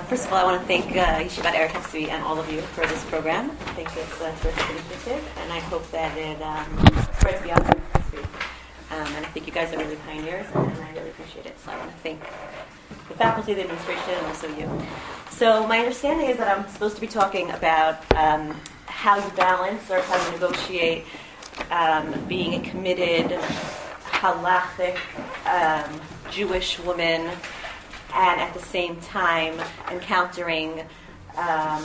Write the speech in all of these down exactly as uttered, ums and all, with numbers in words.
first of all, I want to thank uh, Yeshivat Eretz Hatzvi and all of you for this program. I think it's a terrific initiative, and I hope that it um, spreads beyond Eretz Hatzvi. Um, and I think you guys are really pioneers, and, and I really appreciate it. So I want to thank the faculty, the administration, and also you. So my understanding is that I'm supposed to be talking about um, how you balance or how you negotiate um, being a committed, halachic, um, Jewish woman, and at the same time encountering um,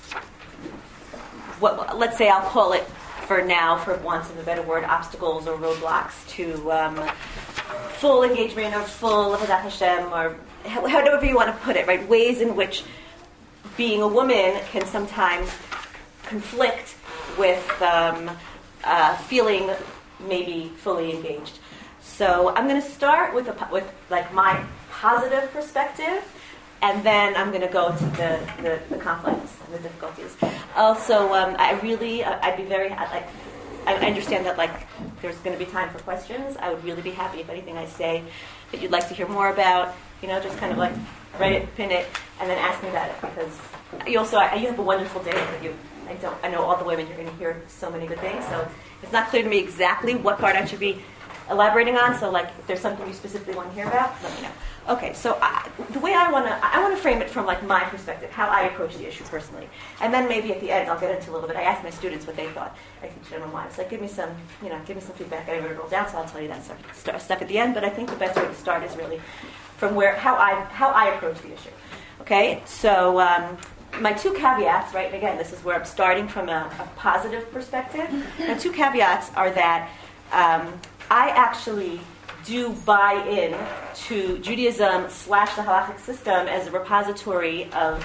what, let's say I'll call it for now, for want of a better word, obstacles or roadblocks to um, full engagement or full Avodat Hashem, or however you want to put it, right? Ways in which being a woman can sometimes conflict with um, uh, feeling maybe fully engaged. So I'm going to start with a, with like my positive perspective, and then I'm going to go to the, the, the conflicts and the difficulties. Also, um, I really, I'd be very, like, I understand that, like, there's going to be time for questions. I would really be happy if anything I say that you'd like to hear more about, you know, just kind of like write it, pin it, and then ask me about it, because you also, you have a wonderful day with you. I don't, I know all the women, you're going to hear so many good things, so it's not clear to me exactly what part I should be elaborating on, so like if there's something you specifically want to hear about, let me know. Okay, so I, the way I want to, I want to frame it from like my perspective, how I approach the issue personally, and then maybe at the end I'll get into a little bit. I asked my students what they thought. I teach them why. It's like give me some, you know, give me some feedback. I wrote it all down, so I'll tell you that stuff, stuff at the end. But I think the best way to start is really from where how I how I approach the issue. Okay, so um, my two caveats, right? And again, this is where I'm starting from a, a positive perspective. And two caveats are that. Um, I actually do buy in to Judaism slash the halachic system as a repository of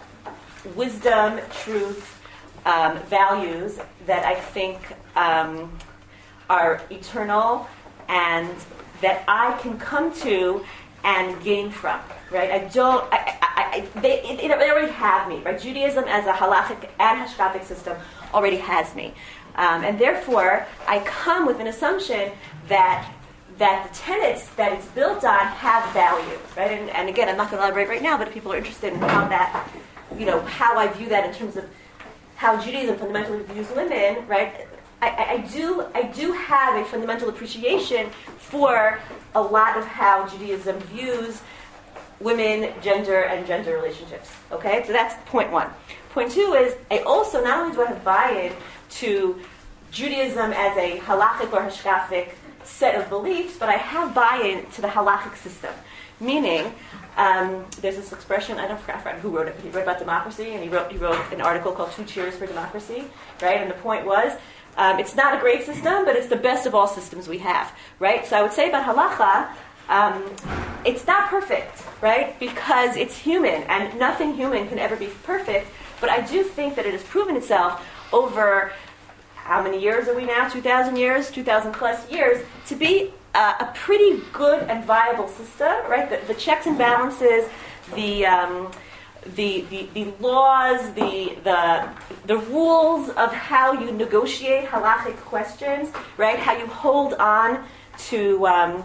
wisdom, truth, um, values that I think um, are eternal and that I can come to and gain from. Right? I don't. I, I, I, they, it, they already have me. Right? Judaism as a halachic and hashkafic system already has me. Um, and therefore, I come with an assumption that that the tenets that it's built on have value, right? And, and again, I'm not going to elaborate right now, but if people are interested in how that, you know, how I view that in terms of how Judaism fundamentally views women, right? I, I, I do I do have a fundamental appreciation for a lot of how Judaism views women, gender, and gender relationships. Okay, so that's point one. Point two is I also not only do I have buy-in to Judaism as a halachic or hashkafic set of beliefs, but I have buy-in to the halachic system. Meaning, um, there's this expression, I don't forget who wrote it, but he wrote about democracy, and he wrote he wrote an article called Two Cheers for Democracy, right? And the point was, um, it's not a great system, but it's the best of all systems we have, right? So I would say about halacha, um, it's not perfect, right? Because it's human, and nothing human can ever be perfect, but I do think that it has proven itself over how many years are we now? two thousand years, two thousand plus years, to be uh, a pretty good and viable system, right? The, the checks and balances, the, um, the the the laws, the the the rules of how you negotiate halachic questions, right? How you hold on to um,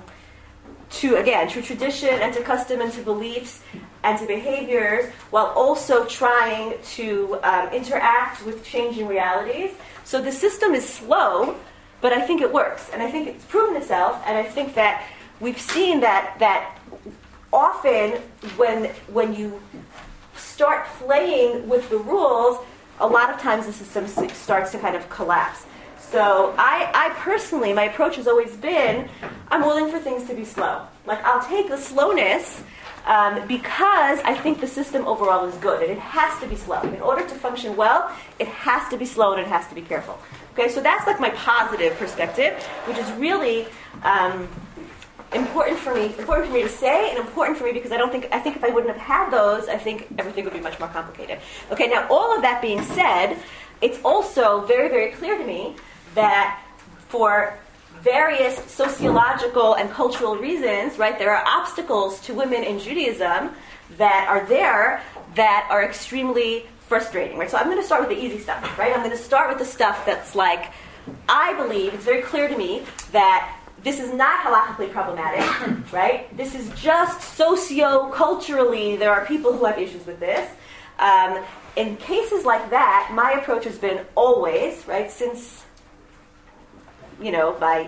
to again to tradition and to custom and to beliefs and to behaviors, while also trying to um, interact with changing realities. So the system is slow, but I think it works, and I think it's proven itself, and I think that we've seen that that often when when you start playing with the rules, a lot of times the system starts to kind of collapse. So I, I personally, my approach has always been, I'm willing for things to be slow. Like, I'll take the slowness um, because I think the system overall is good, and it has to be slow. In order to function well, it has to be slow and it has to be careful. Okay, so that's like my positive perspective, which is really um, important for me, important for me to say, and important for me because I don't think, I think if I wouldn't have had those, I think everything would be much more complicated. Okay, now all of that being said, it's also very, very clear to me that for various sociological and cultural reasons, right, there are obstacles to women in Judaism that are there that are extremely frustrating, right? So I'm going to start with the easy stuff, right? I'm going to start with the stuff that's like, I believe, it's very clear to me that this is not halakhically problematic, right? This is just socio-culturally, there are people who have issues with this. Um, in cases like that, my approach has been always, right, since, you know, my,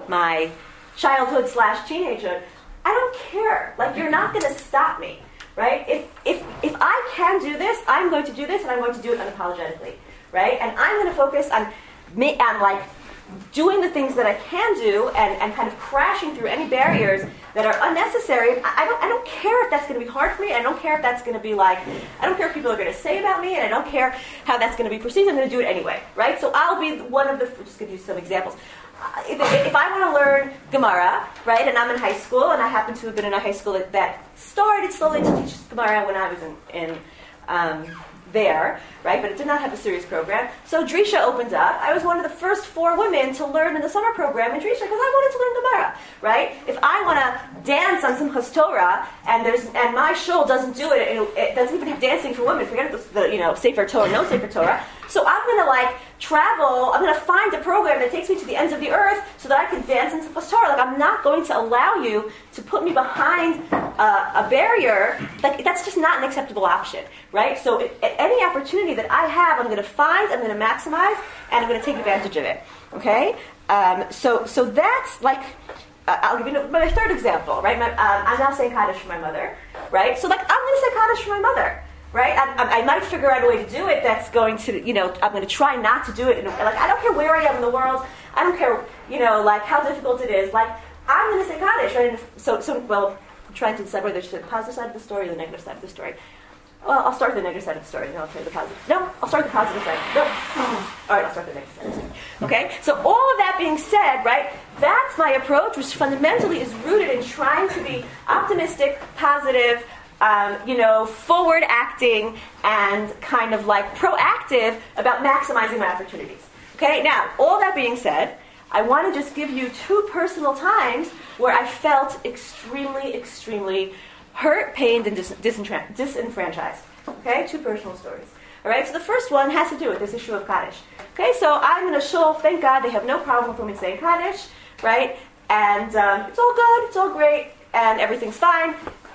my childhood slash teenagehood, I don't care. Like, you're not going to stop me, right? If, if, if I can do this, I'm going to do this, and I'm going to do it unapologetically, right? And I'm going to focus on, on like, doing the things that I can do and, and kind of crashing through any barriers that are unnecessary. I, I don't I don't care if that's going to be hard for me. I don't care if that's going to be like, I don't care what people are going to say about me, and I don't care how that's going to be perceived. I'm going to do it anyway, right? So I'll be one of the, just give you some examples. Uh, if, if I want to learn Gemara, right, and I'm in high school, and I happen to have been in a high school that, that started slowly to teach Gemara when I was in, in um, there, right, but it did not have a serious program. So Drisha opened up. I was one of the first four women to learn in the summer program in Drisha because I wanted to learn Gemara, right? If I want to dance on Simchas Torah and there's and my shul doesn't do it, it, it doesn't even have dancing for women. Forget the, the you know Sefer Torah, no Sefer Torah. So I'm going to like travel. I'm going to find a program that takes me to the ends of the earth so that I can dance in Simchas Torah. Like I'm not going to allow you to put me behind uh, a barrier. Like that's just not an acceptable option, right? So it, any opportunity that I have, I'm going to find, I'm going to maximize, and I'm going to take advantage of it. Okay, um, so so that's like uh, I'll give you my third example, right? My, um, I'm now saying Kaddish for my mother, right? So like I'm going to say Kaddish for my mother, right? I, I might figure out a way to do it that's going to, you know, I'm going to try not to do it. In a, like I don't care where I am in the world. I don't care, you know, like how difficult it is. Like I'm going to say Kaddish, right? And so so well, I'm trying to decide whether it's the positive side of the story or the negative side of the story. Well, I'll start with the negative side of the story, then I'll tell you the positive. No, I'll start with the positive side. No. All right, I'll start with the negative side of the story. Okay? So all of that being said, right, that's my approach, which fundamentally is rooted in trying to be optimistic, positive, um, you know, forward-acting, and kind of like proactive about maximizing my opportunities. Okay? Now, all that being said, I want to just give you two personal times where I felt extremely, extremely hurt, pained, and dis- disenfran- disenfranchised. Okay, two personal stories. All right, so the first one has to do with this issue of Kaddish. Okay, so I'm in a shul. Thank God they have no problem with me saying Kaddish, right? And um, it's all good, it's all great, and everything's fine.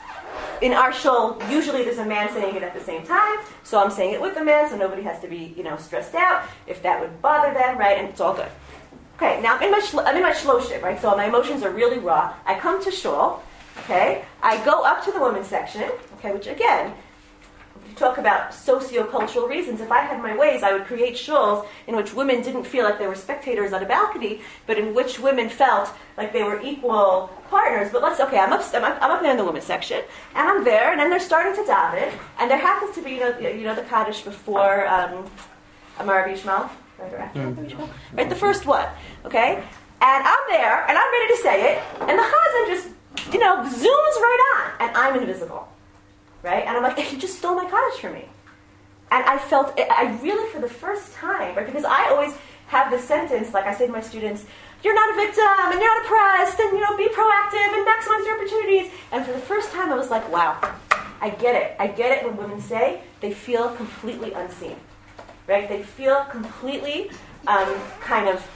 In our shul, usually there's a man saying it at the same time, so I'm saying it with the man, so nobody has to be, you know, stressed out if that would bother them, right? And it's all good. Okay, now I'm in my shlo- I'm in my shloshim, right? So my emotions are really raw. I come to shul. Okay, I go up to the women's section, okay, which again, if you talk about socio-cultural reasons, if I had my ways, I would create shuls in which women didn't feel like they were spectators on a balcony, but in which women felt like they were equal partners. But let's, okay, I'm up, I'm up, I'm up there in the women's section, and I'm there, and then they're starting to daven, and there happens to be, you know, you know the Kaddish before um, Amar Bishmal, right, or after mm. Bishmal? Right, the first one, okay? And I'm there, and I'm ready to say it, and the Chazan just, you know, zooms right on, and I'm invisible, right? And I'm like, he just stole my Kaddish from me. And I felt, I really, for the first time, right, because I always have this sentence, like I say to my students, you're not a victim, and you're not oppressed, and, you know, be proactive, and maximize your opportunities. And for the first time, I was like, wow, I get it. I get it when women say they feel completely unseen, right? They feel completely um, kind of,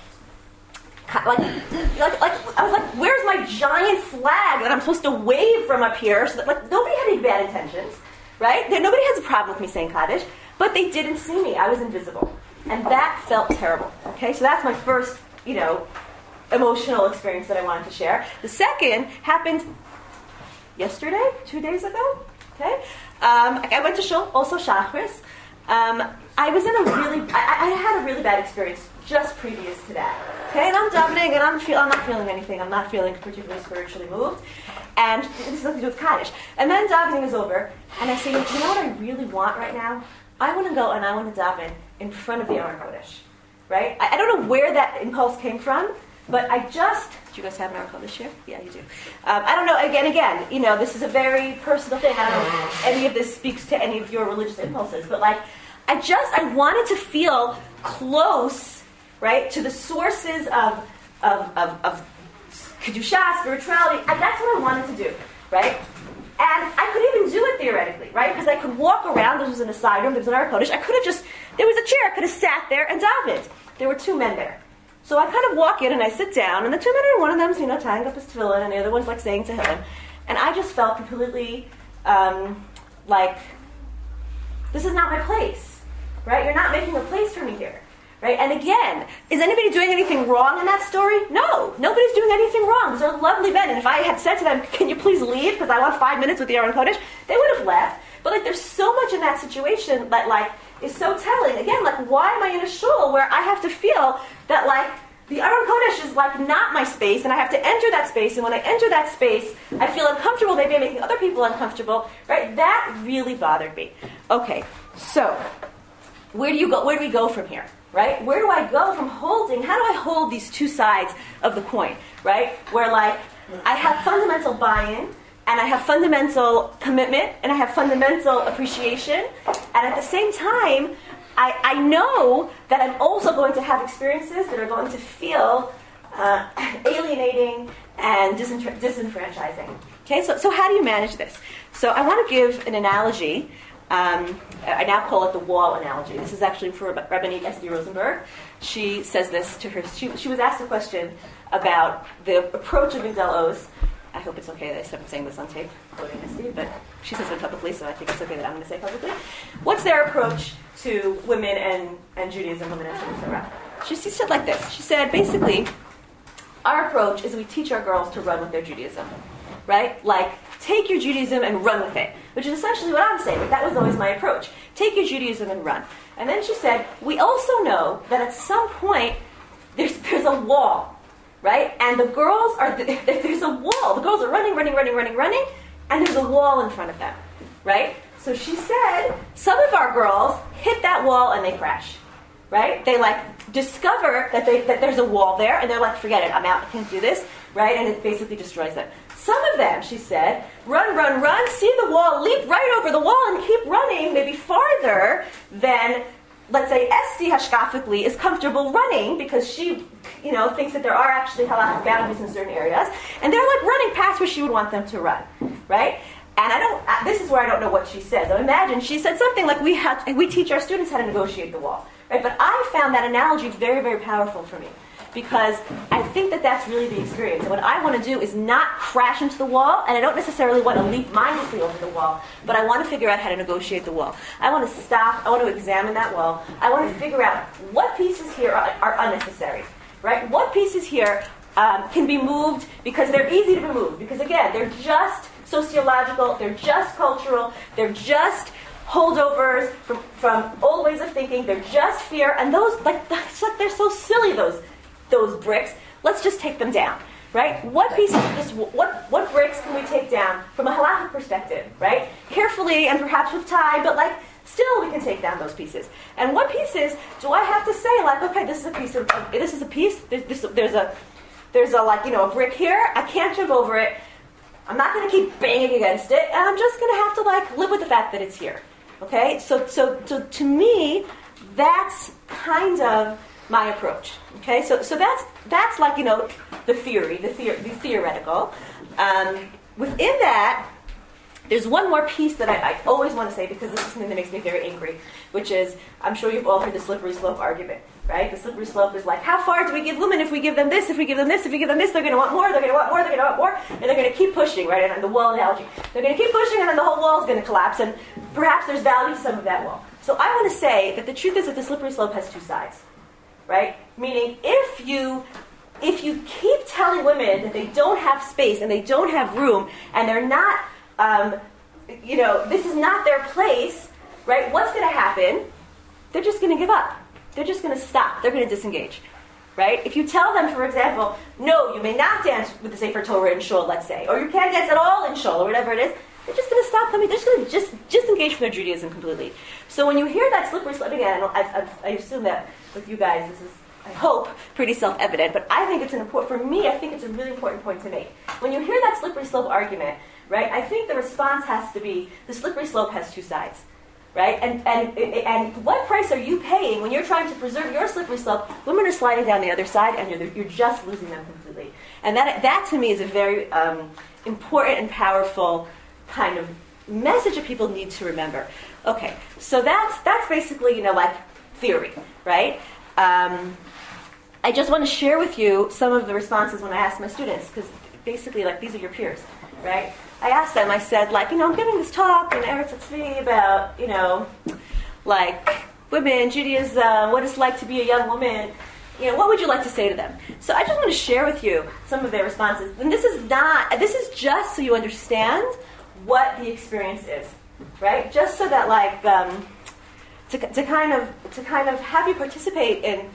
Like, like, like, I was like, where's my giant flag that I'm supposed to wave from up here? So that, like, nobody had any bad intentions, right? Nobody has a problem with me saying Kaddish, but they didn't see me. I was invisible. And that felt terrible, okay? So that's my first, you know, emotional experience that I wanted to share. The second happened yesterday, two days ago, okay? Um, I went to shul, also Shachris. Um, I was in a really, I, I had a really bad experience just previous to that. Okay, and I'm davening, and I'm, feel, I'm not feeling anything. I'm not feeling particularly spiritually moved. And this has nothing to do with Kaddish. And then davening is over, and I say, you know what I really want right now? I want to go and I want to daven in front of the Aron Kodesh. Right? I, I don't know where that impulse came from, but I just, do you guys have an Aron Kodesh here? Yeah, you do. Um, I don't know, again, again, you know, this is a very personal thing. I don't know if any of this speaks to any of your religious impulses, but like, I just, I wanted to feel close, right, to the sources of of, of, of Kedusha, spirituality. I, that's what I wanted to do, right? And I could even do it theoretically, right? Because I could walk around. This was in a side room. There was an Aron Kodesh. I could have just, there was a chair. I could have sat there and davened. There were two men there. So I kind of walk in and I sit down, and the two men are, one of them's, you know, tying up his tefillin, and the other one's like saying Tehillim. And I just felt completely um, like, this is not my place, right? You're not making a place for me here, right? And again, is anybody doing anything wrong in that story? No, nobody's doing anything wrong. These are lovely men, and if I had said to them, can you please leave because I want five minutes with the Aron Kodesh, they would have left. But like, there's so much in that situation that like is so telling. Again, like, why am I in a shul where I have to feel that like the Aron Kodesh is like not my space, and I have to enter that space, and when I enter that space, I feel uncomfortable, maybe I'm making other people uncomfortable, right? That really bothered me. Okay, so where do you go? Where do we go from here, right? Where do I go from holding? How do I hold these two sides of the coin, right? Where like I have fundamental buy-in, and I have fundamental commitment, and I have fundamental appreciation, and at the same time, I, I know that I'm also going to have experiences that are going to feel uh, alienating and disenfra- disenfranchising. Okay, so, so how do you manage this? So I want to give an analogy. Um, I now call it the wall analogy. This is actually for Rabbanit Esti Rosenberg. She says this to her. She, she was asked a question about the approach of Migdal Oz. I hope it's okay that I stop saying this on tape, quoting Esti, but she says it publicly, so I think it's okay that I'm going to say it publicly. What's their approach to women and, and Judaism, women and Judaism around? She, she said like this. She said, basically, our approach is we teach our girls to run with their Judaism, right? Like, take your Judaism and run with it, which is essentially what I'm saying. But that was always my approach. Take your Judaism and run. And then she said, we also know that at some point, there's there's a wall, right? And the girls are, there's a wall. The girls are running, running, running, running, running, and there's a wall in front of them, right? So she said, some of our girls hit that wall and they crash, right? They like discover that they that there's a wall there, and they're like, forget it, I'm out, I can't do this, right? And it basically destroys them. Some of them, she said, run, run, run, see the wall, leap right over the wall and keep running, maybe farther than, let's say, Esti hashkafically is comfortable running because she, you know, thinks that there are actually halakhic boundaries in certain areas, and they're like running past where she would want them to run, right? And I don't. This is where I don't know what she says. I imagine she said something like, "We have, we teach our students how to negotiate the wall," right? But I found that analogy very, very powerful for me because I think that that's really the experience. And what I want to do is not crash into the wall, and I don't necessarily want to leap mindlessly over the wall, but I want to figure out how to negotiate the wall. I want to stop. I want to examine that wall. I want to figure out what pieces here are, are unnecessary, right? What pieces here um, can be moved because they're easy to be moved. Because again, they're just sociological, they're just cultural, they're just holdovers from, from old ways of thinking, they're just fear, and those, like, that's like, they're so silly, those those bricks. Let's just take them down, right? What pieces of this, what, what bricks can we take down from a halakhic perspective, right? Carefully and perhaps with time, but like, still we can take down those pieces. And what pieces do I have to say, like, okay, this is a piece of, of this is a piece, there's, this, there's a, there's a, like, you know, a brick here, I can't jump over it, I'm not going to keep banging against it, and I'm just going to have to like live with the fact that it's here. Okay, so so so to me, that's kind of my approach. Okay, so so that's that's like, you know, the theory, the, theor- the theoretical. Um, within that, there's one more piece that I, I always want to say because this is something that makes me very angry, which is, I'm sure you've all heard the slippery slope argument, right? The slippery slope is like, how far do we give women if we give them this, if we give them this, if we give them this, they're going to want more, they're going to want more, they're going to want more, and they're going to keep pushing, right? And the wall analogy. They're going to keep pushing, and then the whole wall is going to collapse, and perhaps there's value to some of that wall. So I want to say that the truth is that the slippery slope has two sides, right? Meaning, if you if you keep telling women that they don't have space and they don't have room, and they're not Um, you know, this is not their place, right? What's going to happen? They're just going to give up. They're just going to stop. They're going to disengage, right? If you tell them, for example, no, you may not dance with the Sefer Torah in shul, let's say, or you can't dance at all in shul, or whatever it is, they're just going to stop coming. They're just going to just disengage from their Judaism completely. So when you hear that slippery slope, again, I, I, I assume that with you guys, this is, I hope, pretty self-evident, but I think it's an important, for me, I think it's a really important point to make. When you hear that slippery slope argument, right, I think the response has to be, the slippery slope has two sides, right? And and and what price are you paying when you're trying to preserve your slippery slope? Women are sliding down the other side, and you're you're just losing them completely. And that that to me is a very um, important and powerful kind of message that people need to remember. Okay, so that's that's basically, you know, like theory, right? Um, I just want to share with you some of the responses when I ask my students, because basically, like, these are your peers, right? I asked them, I said, like, you know, I'm giving this talk in Eretz Tzvi about, you know, like, women, Judaism, what it's like to be a young woman. You know, what would you like to say to them? So I just want to share with you some of their responses. And this is not, this is just so you understand what the experience is, right? Just so that, like, um, to, to kind of to kind of have you participate in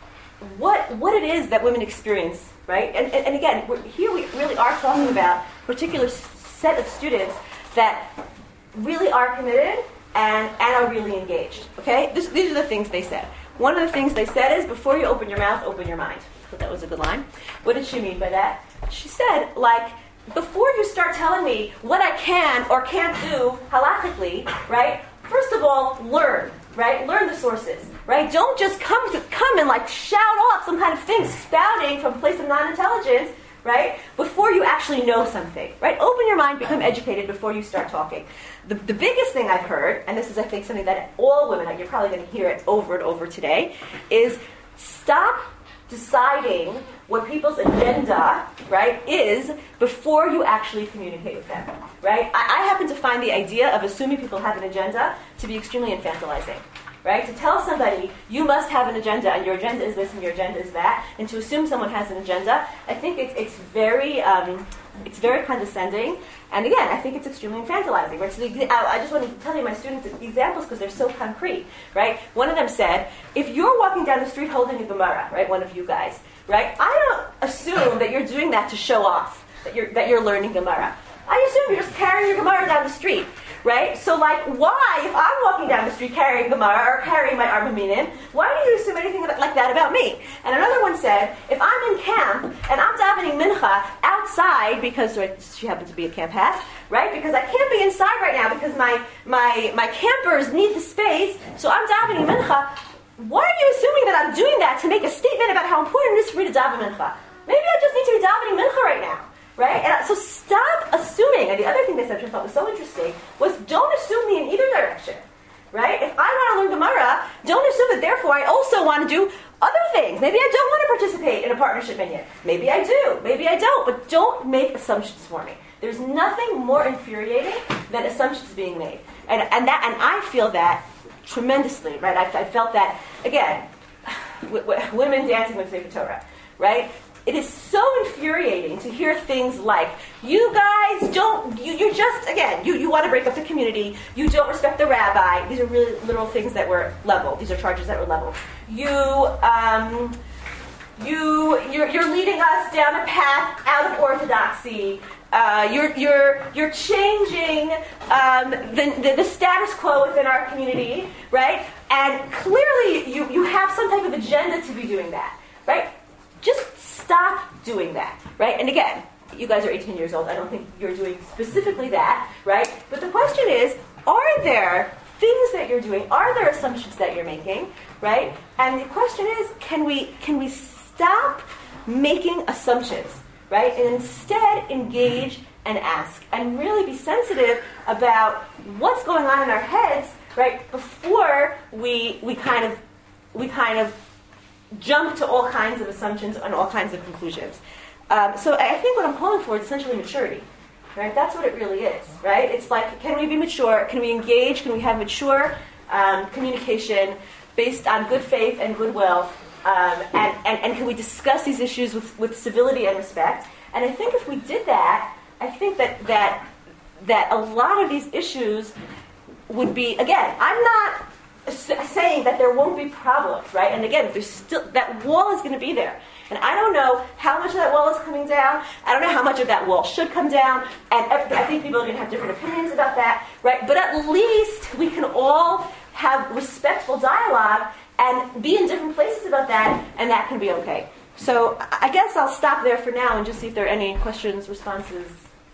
what what it is that women experience, right? And, and, and again, we're, here we really are talking about a particular set of students that really are committed and, and are really engaged, okay? This, these are the things they said. One of the things they said is, before you open your mouth, open your mind. I thought that was a good line. What did she mean by that? She said, like, before you start telling me what I can or can't do halachically, right, first of all, learn, right? Learn the sources, right? Don't just come to come and, like, shout off some kind of thing spouting from a place of non-intelligence, right, before you actually know something, right? Open your mind, become educated before you start talking. The, the biggest thing I've heard, and this is, I think, something that all women, you're probably going to hear it over and over today, is stop deciding what people's agenda, right, is before you actually communicate with them, right? I, I happen to find the idea of assuming people have an agenda to be extremely infantilizing, right? To tell somebody, you must have an agenda, and your agenda is this, and your agenda is that, and to assume someone has an agenda, I think it's, it's very... Um, It's very condescending, and again, I think it's extremely infantilizing. Right? So the, I just want to tell you my students examples because they're so concrete. Right? One of them said, if you're walking down the street holding a Gemara, right, one of you guys, right, I don't assume that you're doing that to show off that you're that you're learning Gemara. I assume you're just carrying your Gemara down the street, right? So, like, why, if I'm walking down the street carrying Gemara or carrying my Arba Minim, why do you assume anything about, like that about me? And another one said, if I'm in camp and I'm davening mincha outside because, right, she happens to be a camp hat, right? Because I can't be inside right now because my my my campers need the space, so I'm davening mincha. Why are you assuming that I'm doing that to make a statement about how important it is for me to daven mincha? Maybe I just need to be davening mincha right now. Right? And so stop assuming. And the other thing they said, which I thought was so interesting, was don't assume me in either direction. Right? If I want to learn Gemara, don't assume that therefore I also want to do other things. Maybe I don't want to participate in a partnership minyan. Maybe I do. Maybe I don't. But don't make assumptions for me. There's nothing more infuriating than assumptions being made. And and that and I feel that tremendously. Right? I, I felt that, again, w- w- women dancing with Sefer Torah. Right? It is so infuriating to hear things like, you guys don't, you, you just, again, you, you want to break up the community, you don't respect the rabbi. These are really literal things that were leveled. These are charges that were leveled. You, um, you, you're, you're leading us down a path out of orthodoxy. Uh, you're, you're, you're changing um, the, the, the status quo within our community, right? And clearly you, you have some type of agenda to be doing that, right? Just stop doing that, right? And again, you guys are eighteen years old. I don't think you're doing specifically that, right? But the question is, are there things that you're doing? Are there assumptions that you're making, right? And the question is, can we can we stop making assumptions, right? And instead engage and ask and really be sensitive about what's going on in our heads, right? Before we we kind of we kind of jump to all kinds of assumptions and all kinds of conclusions. Um, so I think what I'm calling for is essentially maturity, right? That's what it really is, right? It's like, can we be mature? Can we engage? Can we have mature um, communication based on good faith and goodwill? Um, and, and, and can we discuss these issues with, with civility and respect? And I think if we did that, I think that that that a lot of these issues would be, again, I'm not saying that there won't be problems, right? And again, there's still that wall is going to be there, and I don't know how much of that wall is coming down. I don't know how much of that wall should come down, and I think people are going to have different opinions about that, right? But at least we can all have respectful dialogue and be in different places about that, and that can be okay. So I guess I'll stop there for now and just see if there are any questions, responses.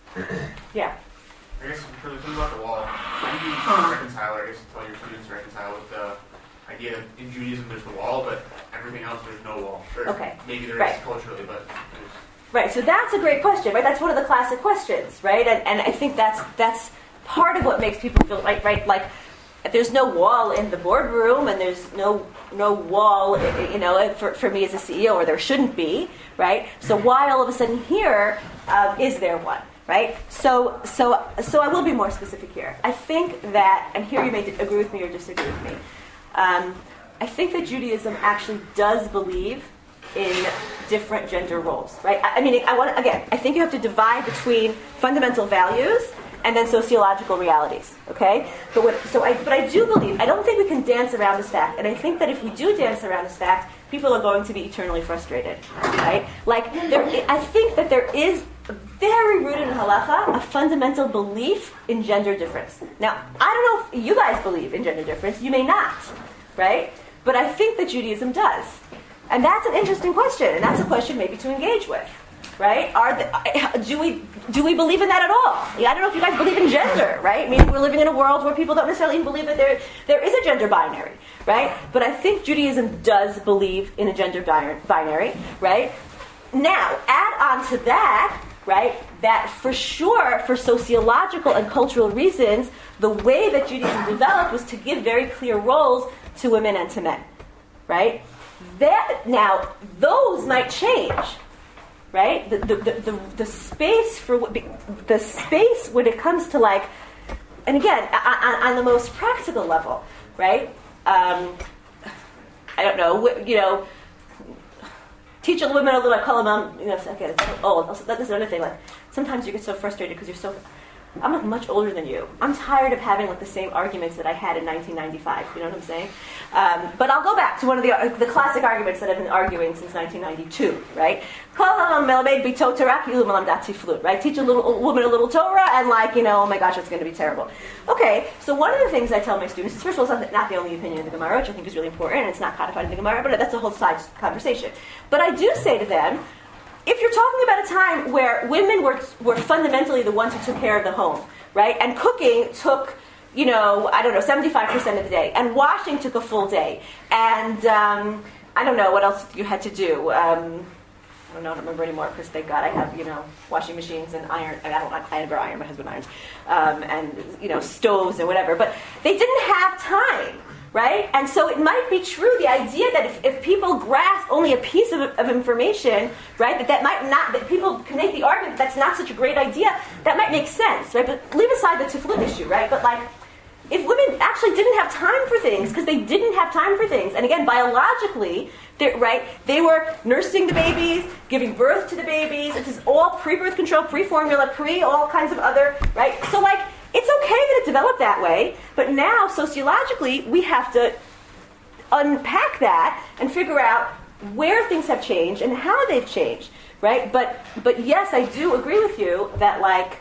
Yeah. I guess for the thing about the wall, how do you reconcile, or I guess tell your students to reconcile with the idea that in Judaism there's the wall, but everything else there's no wall? Or okay. Maybe there right. is culturally, but there's... Right, so that's a great question, right? That's one of the classic questions, right? And and I think that's that's part of what makes people feel, right, right, like, there's no wall in the boardroom, and there's no no wall, you know, for, for me as a C E O, or there shouldn't be, right? So why all of a sudden here um, is there one, right? So so so I will be more specific here. I think that, and here you may agree with me or disagree with me. Um, I think that Judaism actually does believe in different gender roles, right? I, I mean, I want again. I think you have to divide between fundamental values and then sociological realities, okay? But what, so I, but I do believe, I don't think we can dance around this fact, and I think that if we do dance around this fact, people are going to be eternally frustrated, right? Like, there, I think that there is very rooted in halacha a fundamental belief in gender difference. Now, I don't know if you guys believe in gender difference, you may not, right? But I think that Judaism does. And that's an interesting question, and that's a question maybe to engage with. Right? Are the, do we do we believe in that at all? Yeah, I don't know if you guys believe in gender, right? Maybe we're living in a world where people don't necessarily even believe that there there is a gender binary, right? But I think Judaism does believe in a gender binary, right? Now, add on to that, right, that for sure, for sociological and cultural reasons, the way that Judaism developed was to give very clear roles to women and to men, right? That now, those might change. Right, the the, the the the space for the space when it comes to like, and again on, on the most practical level, right? Um, I don't know, you know, teach the women a little. I call them, um, you know, okay, it's so old. Also, that's another thing. Like sometimes you get so frustrated because you're so. I'm like much older than you. I'm tired of having like the same arguments that I had in nineteen ninety-five. You know what I'm saying? Um, but I'll go back to one of the uh, the classic arguments that I've been arguing since nineteen ninety-two. Right? Right? Teach a little a woman a little Torah, and like you know, oh my gosh, it's going to be terrible. Okay, so one of the things I tell my students is, first of all, it's not the only opinion in the Gemara, which I think is really important, and it's not codified in the Gemara, but that's a whole side conversation. But I do say to them, if you're talking about a time where women were were fundamentally the ones who took care of the home, right? And cooking took, you know, I don't know, seventy-five percent of the day, and washing took a full day, and um, I don't know what else you had to do. Um, I don't know, I don't remember anymore because thank God I have, you know, washing machines and iron. I don't like I never iron, my husband irons, um, and you know, stoves and whatever. But they didn't have time. Right? And so it might be true, the idea that if, if people grasp only a piece of, of information, right, that that might not, that people can make the argument that that's not such a great idea, that might make sense, right? But leave aside the tiflut issue, right? But like, if women actually didn't have time for things, because they didn't have time for things, and again, biologically, right, they were nursing the babies, giving birth to the babies, this is all pre-birth control, pre-formula, pre all kinds of other, right? So like, it's okay that it developed that way, but now, sociologically, we have to unpack that and figure out where things have changed and how they've changed, right? But, but yes, I do agree with you that, like,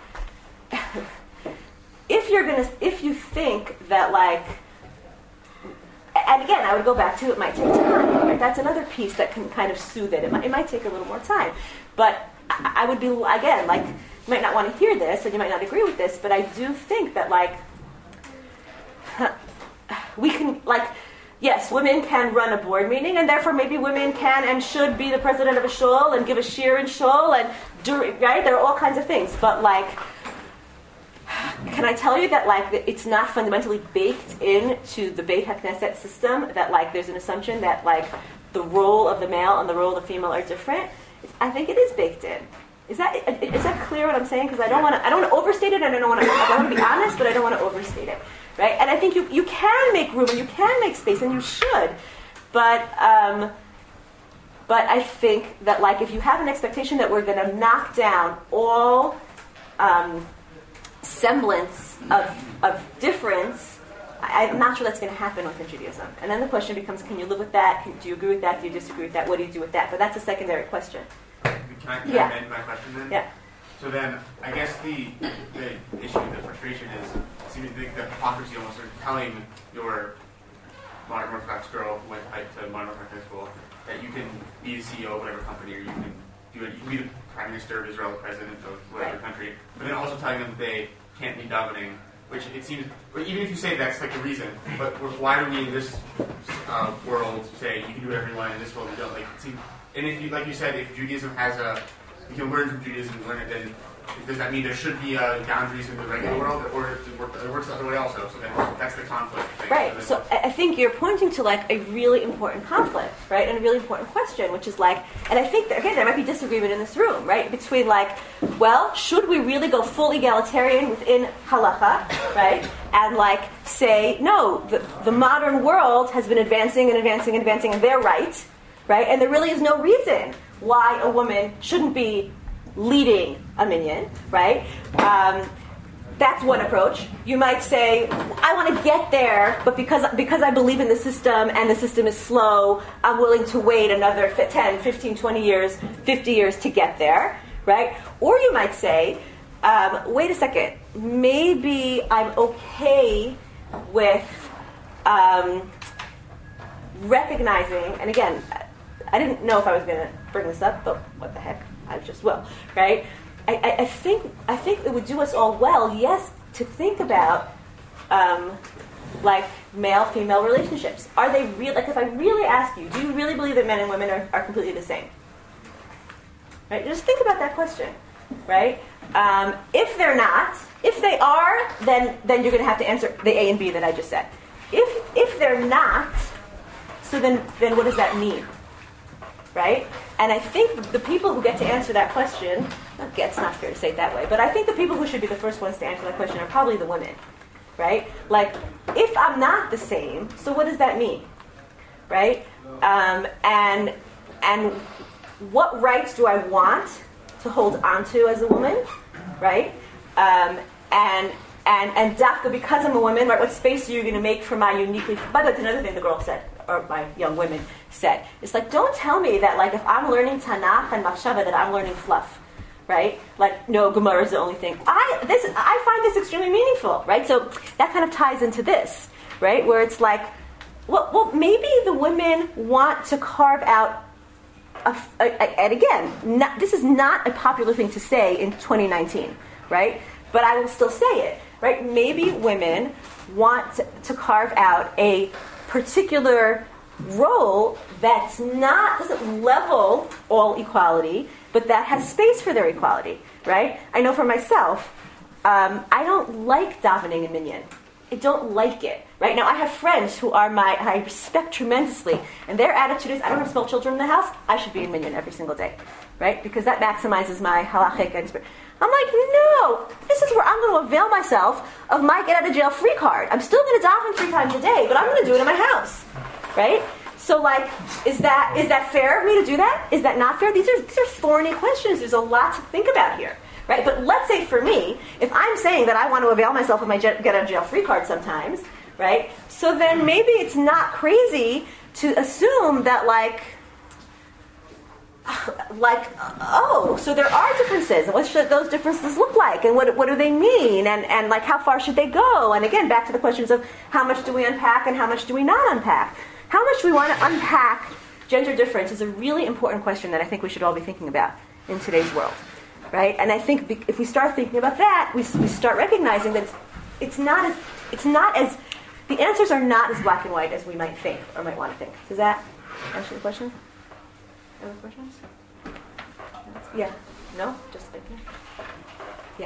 if you're gonna, if you think that, like, and again, I would go back to it might take time, right? That's another piece that can kind of soothe it. It might, it might take a little more time, but I, I would be, again, like, you might not want to hear this, and you might not agree with this, but I do think that, like, we can, like, yes, women can run a board meeting, and therefore maybe women can and should be the president of a shul and give a shir in shul, and do, right? There are all kinds of things, but, like, can I tell you that, like, it's not fundamentally baked into the Beit HaKnesset system, that, like, there's an assumption that, like, the role of the male and the role of the female are different? I think it is baked in. Is that is that clear what I'm saying? Because I don't want to I don't want to overstate it, and I don't want to I want to be honest, but I don't want to overstate it, right? And I think you you can make room and you can make space, and you should, but um, but I think that, like, if you have an expectation that we're going to knock down all um, semblance of of difference, I, I'm not sure that's going to happen within Judaism. And then the question becomes: can you live with that? Can, do you agree with that? Do you disagree with that? What do you do with that? But that's a secondary question. Can I, can yeah. I amend my question then? Yeah. So then, I guess the the issue, the frustration is, seems to think the hypocrisy almost of telling your modern Orthodox girl who went to modern Orthodox high school that you can be the C E O of whatever company, or you can do it, you can be the Prime Minister of Israel, the President of whatever right. country, but then also telling them that they can't be davening, which it seems, even if you say that's like the reason, but why do we in this uh, world say you can do whatever you want, in this world you don't? Like, it seems, and if you, like you said, if Judaism has a, you can learn from Judaism and learn it, then does that mean there should be uh, boundaries in the regular world, or if we're work, it works the other way also. So then that's the conflict thing. Right. So I think you're pointing to like a really important conflict, right, and a really important question, which is like, and I think that, again, there might be disagreement in this room, right, between like, well, should we really go full egalitarian within halacha, right, and like say, no, the, the modern world has been advancing and advancing and advancing, and they're right, right, and there really is no reason why a woman shouldn't be leading a minyan, right? Um, That's one approach. You might say, I want to get there, but because because I believe in the system and the system is slow, I'm willing to wait another ten, fifteen, twenty years, fifty years to get there, right? Or you might say, um, wait a second, maybe I'm okay with um, recognizing, and again, I didn't know if I was going to bring this up, but what the heck, I just will, right? I, I think I think it would do us all well, yes, to think about um, like male-female relationships. Are they real? Like, if I really ask you, do you really believe that men and women are, are completely the same? Right? Just think about that question, right? Um, if they're not, if they are, then then you're going to have to answer the A and B that I just said. If if they're not, so then then what does that mean? Right? And I think the people who get to answer that question, okay, it's not fair to say it that way, but I think the people who should be the first ones to answer that question are probably the women, right? Like, if I'm not the same, so what does that mean, right? Um, and and what rights do I want to hold onto as a woman, right? Um, and and and dafka, because I'm a woman, right? What space are you going to make for my uniquely? By the way, that's another thing the girl said, or my young women said. It's like, don't tell me that, like, if I'm learning Tanakh and Machshava, that I'm learning fluff, right? Like, no, Gemara is the only thing. I this I find this extremely meaningful, right? So that kind of ties into this, right? Where it's like, well, well maybe the women want to carve out, a, a, a, and again, not, this is not a popular thing to say in twenty nineteen, right? But I will still say it, right? Maybe women want to, to carve out a particular role that's not, doesn't level all equality, but that has space for their equality, right? I know for myself, um, I don't like davening in minyan. I don't like it, right? Now, I have friends who are my, I respect tremendously, and their attitude is, I don't have small children in the house, I should be in minyan every single day, right? Because that maximizes my halachic and spirit. I'm like, no, this is where I'm going to avail myself of my get out of jail free card. I'm still going to daven three times a day, but I'm going to do it in my house, right? So, like, is that is that fair of me to do that? Is that not fair? These are these are thorny questions. There's a lot to think about here, right? But let's say for me, if I'm saying that I want to avail myself of my get out of jail free card sometimes, right? So then maybe it's not crazy to assume that, like, like, oh, so there are differences, and what should those differences look like, and what what do they mean, and, and like, how far should they go? And again, back to the questions of how much do we unpack and how much do we not unpack? How much we want to unpack gender difference is a really important question that I think we should all be thinking about in today's world, right? And I think if we start thinking about that, we, we start recognizing that it's, it's not as it's not as the answers are not as black and white as we might think or might want to think. Does that answer the question? Other questions? Yeah. No? Just thinking. Yeah.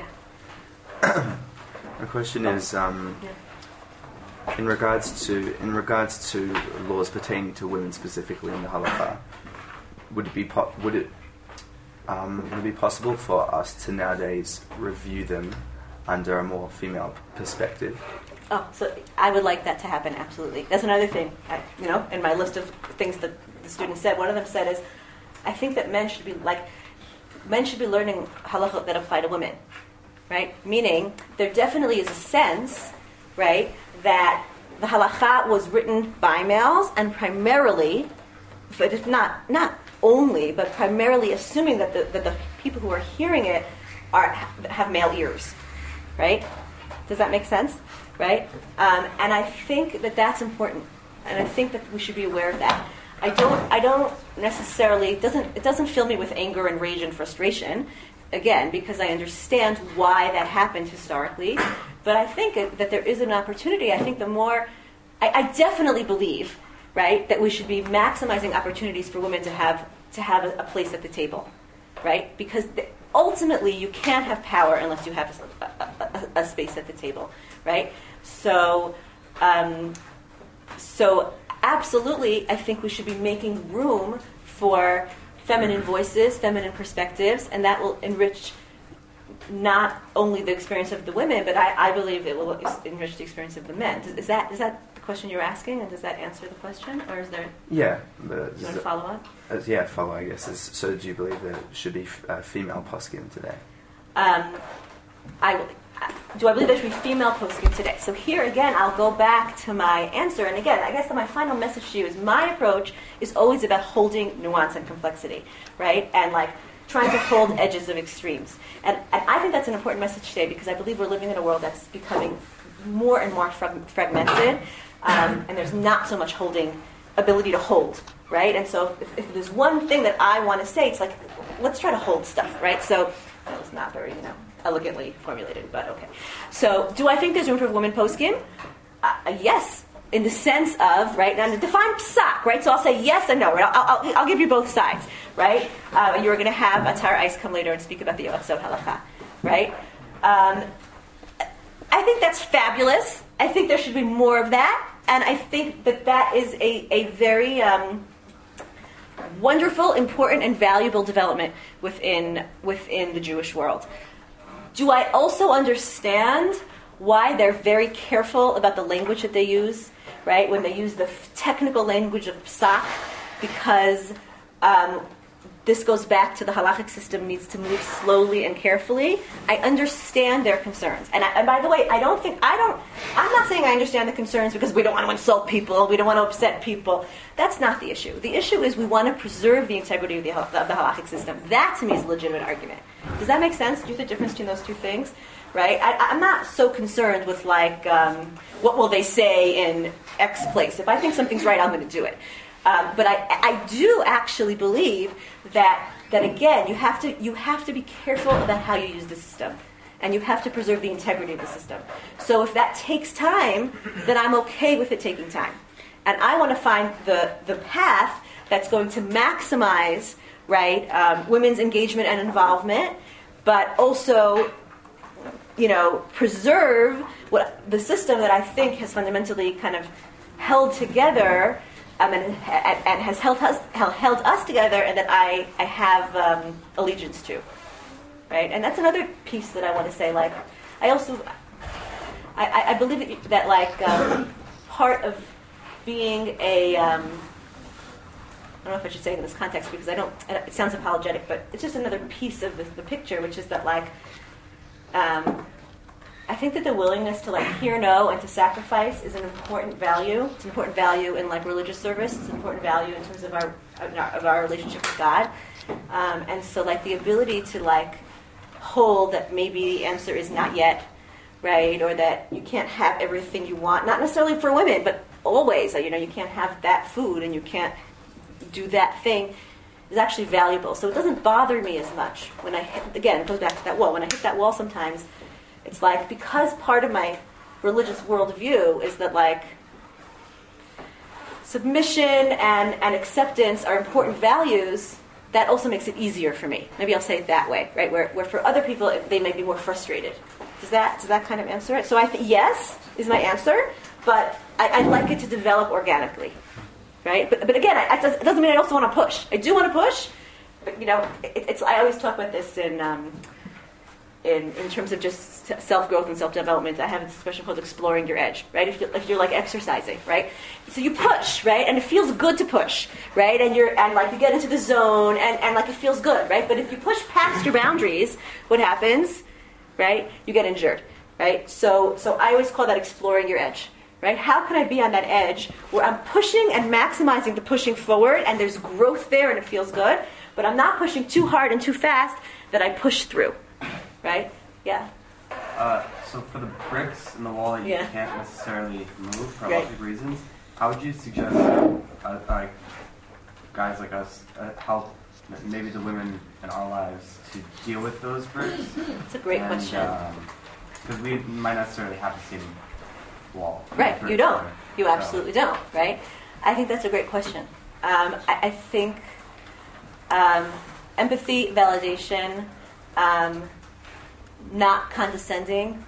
My question is, um, yeah. in regards to in regards to laws pertaining to women specifically in the halakha, would it be po- would it um, would it be possible for us to nowadays review them under a more female perspective? Oh, so I would like that to happen. Absolutely. That's another thing. I, you know, in my list of things that the students said, one of them said is, I think that men should be like, men should be learning halakha that apply to women, right? Meaning, there definitely is a sense, right, that the halakha was written by males and primarily, but if not not only, but primarily assuming that the that the people who are hearing it are have male ears, right? Does that make sense, right? Um, and I think that that's important, and I think that we should be aware of that. I don't. I don't necessarily. It doesn't. It doesn't fill me with anger and rage and frustration. Again, because I understand why that happened historically. But I think it, that there is an opportunity. I think the more, I, I definitely believe, right, that we should be maximizing opportunities for women to have to have a, a place at the table, right? Because the, ultimately, you can't have power unless you have a, a, a, a space at the table, right? So, um, so absolutely, I think we should be making room for feminine voices, feminine perspectives, and that will enrich not only the experience of the women, but I, I believe it will enrich the experience of the men. Is, is that is that the question you're asking, and does that answer the question, or is there? Yeah. But you want to follow up? Uh, yeah, follow. I guess. Is, so, do you believe there should be uh, female poskim today? Um, I do. I believe there should be female poskim today. So here again, I'll go back to my answer, and again, I guess that my final message to you is my approach is always about holding nuance and complexity, right? And like trying to hold edges of extremes. And, and I think that's an important message today because I believe we're living in a world that's becoming more and more frag- fragmented, um, and there's not so much holding, ability to hold, right? And so if, if there's one thing that I want to say, it's like, let's try to hold stuff, right? So that was not very, you know, elegantly formulated, but okay. So do I think there's room for women poskim? Uh, yes. In the sense of, right, now to define psak, right, so I'll say yes and no, right, I'll, I'll, I'll give you both sides, right, uh, you're going to have Atar Ice come later and speak about the Yotzot Halacha, right, um, I think that's fabulous, I think there should be more of that, and I think that that is a, a very um, wonderful, important, and valuable development within within the Jewish world. Do I also understand why they're very careful about the language that they use, right? When they use the f- technical language of psak, because um, this goes back to the halachic system needs to move slowly and carefully. I understand their concerns, and, I, and by the way, I don't think I don't. I'm not saying I understand the concerns because we don't want to insult people, we don't want to upset people. That's not the issue. The issue is we want to preserve the integrity of the, of the halachic system. That to me is a legitimate argument. Does that make sense? Do you see the difference between those two things? Right? I, I'm not so concerned with, like, um, what will they say in X place. If I think something's right, I'm going to do it. Um, but I, I do actually believe that, that again, you have to you have to be careful about how you use the system. And you have to preserve the integrity of the system. So if that takes time, then I'm okay with it taking time. And I want to find the, the path that's going to maximize, right, um, women's engagement and involvement, but also, you know, preserve what the system that I think has fundamentally kind of held together um, and, and has held us held us together, and that I I have um, allegiance to, right? And that's another piece that I want to say. Like, I also I, I believe that, that like um, part of being a um, I don't know if I should say it in this context because I don't. It sounds apologetic, but it's just another piece of the, the picture, which is that like. Um, I think that the willingness to like hear no and to sacrifice is an important value. It's an important value in like religious service. It's an important value in terms of our of our relationship with God. Um, and so like the ability to like hold that maybe the answer is not yet, right? Or that you can't have everything you want. Not necessarily for women, but always. You know, you can't have that food and you can't do that thing. Is actually valuable. So it doesn't bother me as much when I hit, again, it goes back to that wall. When I hit that wall sometimes, it's like, because part of my religious worldview is that like submission and, and acceptance are important values, that also makes it easier for me. Maybe I'll say it that way, right? Where where for other people they may be more frustrated. Does that does that kind of answer it? So I think yes is my answer, but I, I'd like it to develop organically. Right, but but again, I, it doesn't mean I also want to push. I do want to push, but you know, it, it's. I always talk about this in um, in in terms of just self growth and self development. I have this expression called exploring your edge. Right, if you if you're like exercising, right, so you push, right, and it feels good to push, right, and you're and like you get into the zone and and like it feels good, right. But if you push past your boundaries, what happens, right? You get injured, right. So so I always call that exploring your edge. Right? How can I be on that edge where I'm pushing and maximizing the pushing forward and there's growth there and it feels good, but I'm not pushing too hard and too fast that I push through. Right? Yeah. Uh, so for the bricks in the wall that you yeah. can't necessarily move for right. lots of reasons, how would you suggest uh, uh, guys like us uh, help maybe the women in our lives to deal with those bricks? That's a great and, question. Because um, we might necessarily have the same wall. Right, you don't. You absolutely so. don't, right? I think that's a great question. Um, I, I think um, empathy, validation, um, not condescending,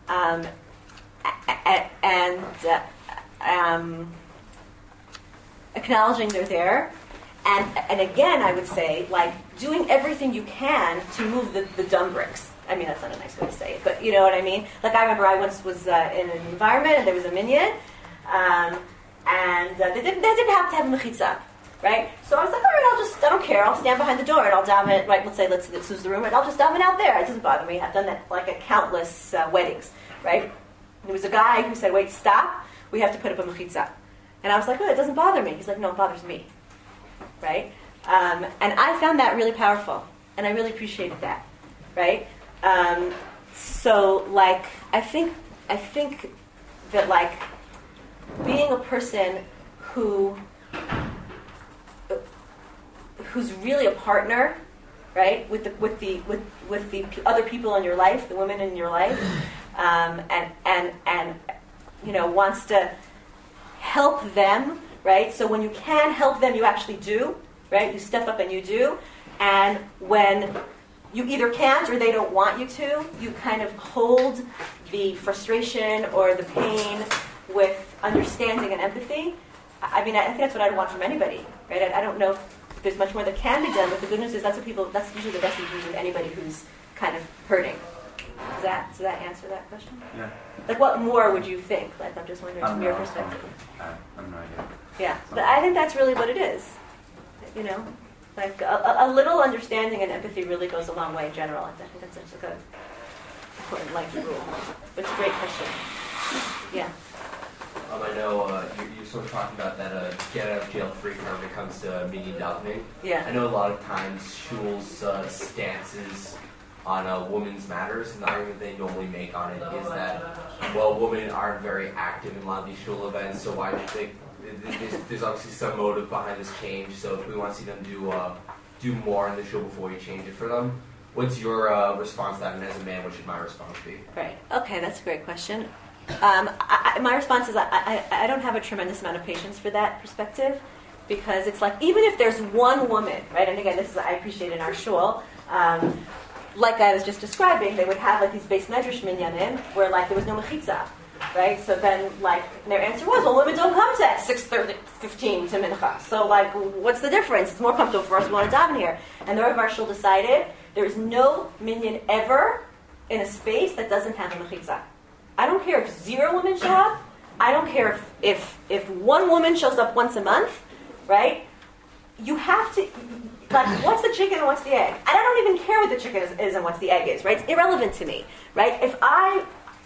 um, a- a- and uh, um, acknowledging they're there. And and again, I would say, like, doing everything you can to move the, the dumb bricks. I mean, that's not a nice way to say it, but you know what I mean? Like, I remember I once was uh, in an environment, and there was a minyan, um, and uh, they, didn't, they didn't have to have a mechitza, right? So I was like, all right, I'll just, I don't care, I'll stand behind the door, and I'll daven, right, let's say, let's, this is the room, and I'll just daven out there. It doesn't bother me. I've done that, like, at countless uh, weddings, right? And there was a guy who said, wait, stop, we have to put up a mechitza. And I was like, oh, it doesn't bother me. He's like, no, it bothers me. Right? Um, and I found that really powerful, and I really appreciated that, right? Um, so, like, I think, I think that, like, being a person who, who's really a partner, right, with the with the with with the other people in your life, the women in your life, um, and and and you know, wants to help them. Right? So when you can help them, you actually do, right? You step up and you do. And when you either can't or they don't want you to, you kind of hold the frustration or the pain with understanding and empathy. I mean, I think that's what I'd want from anybody, right? I, I don't know if there's much more that can be done, but the good news is that's what people, that's usually the best you can do with anybody who's kind of hurting. Does that, does that answer that question? Yeah. Like, what more would you think? Like, I'm just wondering from Um, your no, perspective. I have no idea. Yeah, but I think that's really what it is. You know, like a, a little understanding and empathy really goes a long way in general. I think that's such a good, important life rule. But it's a great question. Yeah. Um, I know uh, you, you're sort of talking about that uh, get out of jail free card when it comes to mini davening. Yeah. I know a lot of times Shul's uh, stances on uh, women's matters, and the argument they normally make on it is that, well, women aren't very active in a lot of these Shul events, so why should they? There's, there's obviously some motive behind this change, so if we want to see them do uh, do more in the show before we change it for them, what's your uh, response to that? And as a man, what should my response be? Right. Okay, that's a great question. Um, I, I, my response is I, I, I don't have a tremendous amount of patience for that perspective, because it's like, even if there's one woman, right, and again, this is, I appreciate in our shul, um, like I was just describing, they would have like these base medrash minyanim where like there was no mechitza. Right, so then, like, their answer was, well, women don't come to at six thirty, fifteen to mincha. So, like, what's the difference? It's more comfortable for us. We want to daven here. And the Rav Marshall decided there is no minyan ever in a space that doesn't have a mechitza. I don't care if zero women show up. I don't care if, if if one woman shows up once a month, right? You have to, like, what's the chicken and what's the egg? I don't even care what the chicken is, is and what's the egg is, right? It's irrelevant to me, right? If I,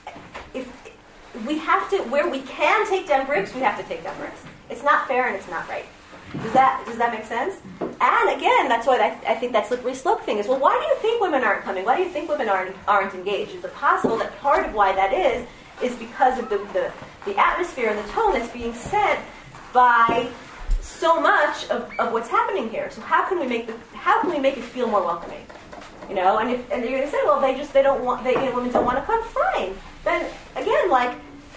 if, we have to, where we can take down bricks, we have to take down bricks. It's not fair and it's not right. Does that does that make sense? And again, that's what I, I think that slippery slope thing is. Well, why do you think women aren't coming? Why do you think women aren't aren't engaged? Is it possible that part of why that is is because of the, the, the atmosphere and the tone that's being set by so much of, of what's happening here? So how can we make the how can we make it feel more welcoming? You know, and if and you're going to say, well, they just they don't want they you know, women don't want to come. Fine. Then again, like.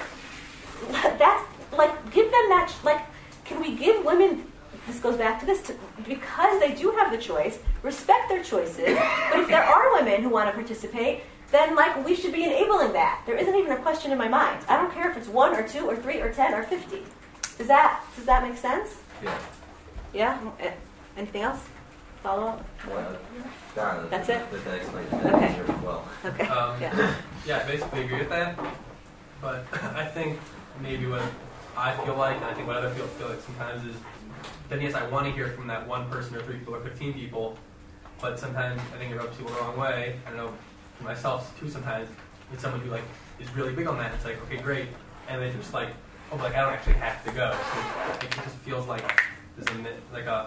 That's like give them that like can we give women, this goes back to this, to, because they do have the choice, respect their choices, but if there are women who want to participate, then like we should be enabling that. There isn't even a question in my mind. I don't care if it's one or two or three or ten or fifty. Does that does that make sense? Yeah. Yeah? Anything else? Follow up? Well, uh, That's it? That, that explains that Okay. very well. Okay. Um, Yeah. yeah, I basically agree with that. But I think maybe what I feel like, and I think what other people feel like sometimes is, then yes, I want to hear from that one person or three people or fifteen people, but sometimes I think it rubs people the wrong way. I know for myself too sometimes, with someone who like is really big on that, it's like, okay, great. And then just like, oh, like I don't actually have to go. So it just feels like there's a, mi- like a,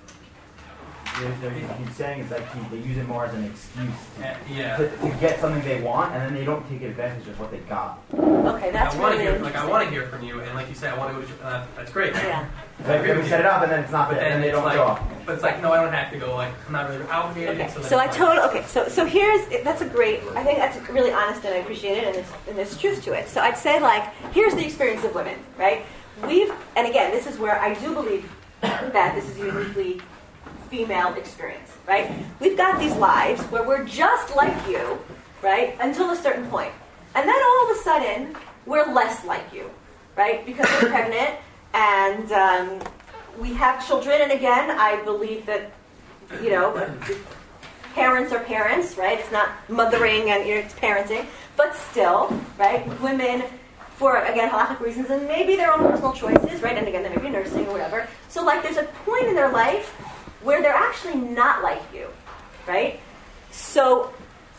They're, they're, he's saying is that he, they use it more as an excuse eh, to, yeah. to, to get something they want, and then they don't take advantage of what they got. Okay, that's I want really to hear, like I interesting. want to hear from you, and like you say, I want to go to, uh, that's great. Yeah. I agree we with set you. it up, and then it's not But there, and then they it's don't like, show up. but it's like, no, I don't have to go. Like, I'm not really obligated. Okay, So, then so I it's like- totally, okay, so so here's, that's a great, I think that's really honest and I appreciate it and there's, and there's truth to it. So I'd say like, here's the experience of women, right? We've, and again, this is where I do believe that this is uniquely female experience, right? We've got these lives where we're just like you, right, until a certain point. And then all of a sudden, we're less like you, right? Because we're pregnant and um, we have children. And again, I believe that, you know, parents are parents, right? It's not mothering and you know, it's parenting. But still, right, women, for, again, halachic reasons, and maybe their own personal choices, right? And again, they may be nursing or whatever. So, like, there's a point in their life where they're actually not like you, right? So,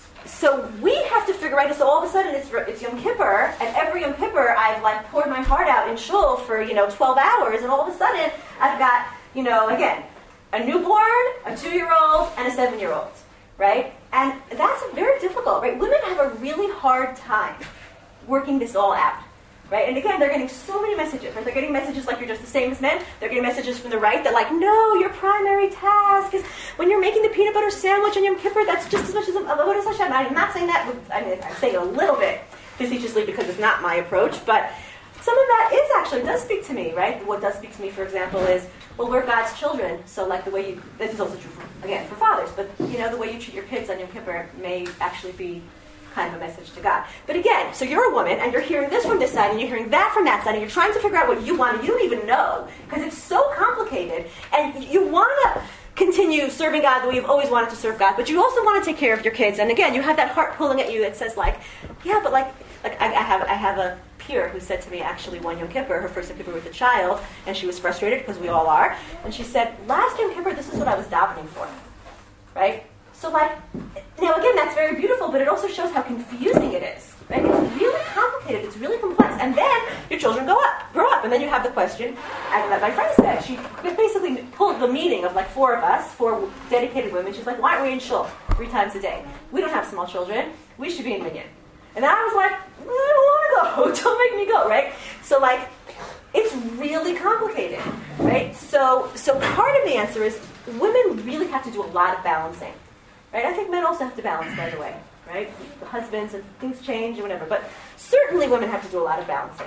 so we have to figure out, so all of a sudden it's, it's Yom Kippur, and every Yom Kippur I've, like, poured my heart out in shul for, you know, twelve hours, and all of a sudden I've got, you know, again, a newborn, a two-year-old, and a seven-year-old, right? And that's very difficult, right? Women have a really hard time working this all out. Right? And again, they're getting so many messages. Right? They're getting messages like you're just the same as men. They're getting messages from the right that like, no, your primary task is when you're making the peanut butter sandwich on Yom Kippur, that's just as much as a Avodas Hashem. I'm not saying that, with, I mean, I'm saying it a little bit facetiously because it's not my approach, but some of that is actually, does speak to me, right? What does speak to me, for example, is, well, we're God's children, so like the way you, this is also true, for, again, for fathers, but you know, the way you treat your kids on Yom Kippur may actually be kind of a message to God. But again, so you're a woman, and you're hearing this from this side, and you're hearing that from that side, and you're trying to figure out what you want, and you don't even know, because it's so complicated, and you want to continue serving God the way you've always wanted to serve God, but you also want to take care of your kids, and again, you have that heart pulling at you that says like, yeah, but like, like I, I have I have a peer who said to me actually one Yom Kippur, her first Yom Kippur with a child, and she was frustrated, because we all are, and she said, last Yom Kippur, this is what I was davening for, right? So like, now again, that's very beautiful, but it also shows how confusing it is, right? It's really complicated, it's really complex, and then your children go up, grow up, and then you have the question, as my friend said, she basically pulled the meeting of like four of us, four dedicated women, she's like, why aren't we in shul three times a day? We don't have small children, we should be in minyan. And I was like, well, I don't want to go, don't make me go, right? So like, it's really complicated, right? So, so part of the answer is, women really have to do a lot of balancing. Right? I think men also have to balance, by the way, right? The husbands and things change and whatever, but certainly women have to do a lot of balancing.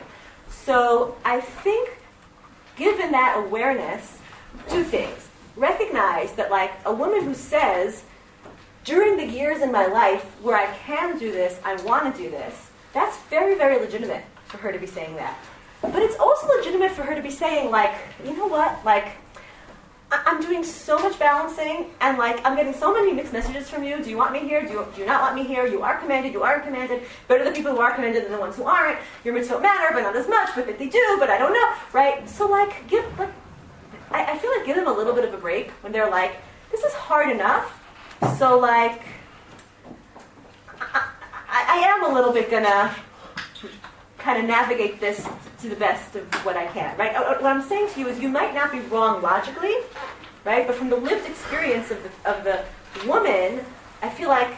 So I think, given that awareness, two things. Recognize that, like, a woman who says, during the years in my life where I can do this, I want to do this, that's very, very legitimate for her to be saying that. But it's also legitimate for her to be saying, like, you know what, like, I'm doing so much balancing, and like I'm getting so many mixed messages from you. Do you want me here? Do you, do you not want me here? You are commanded. You aren't commanded. Better the people who are commanded than the ones who aren't. Your mitzvot matter, but not as much. But that they do, but I don't know. Right? So like, give like, I, I feel like give them a little bit of a break when they're like, this is hard enough. So like, I, I, I am a little bit gonna kind of navigate this to the best of what I can, right? What I'm saying to you is you might not be wrong logically, right? But from the lived experience of the, of the woman, I feel like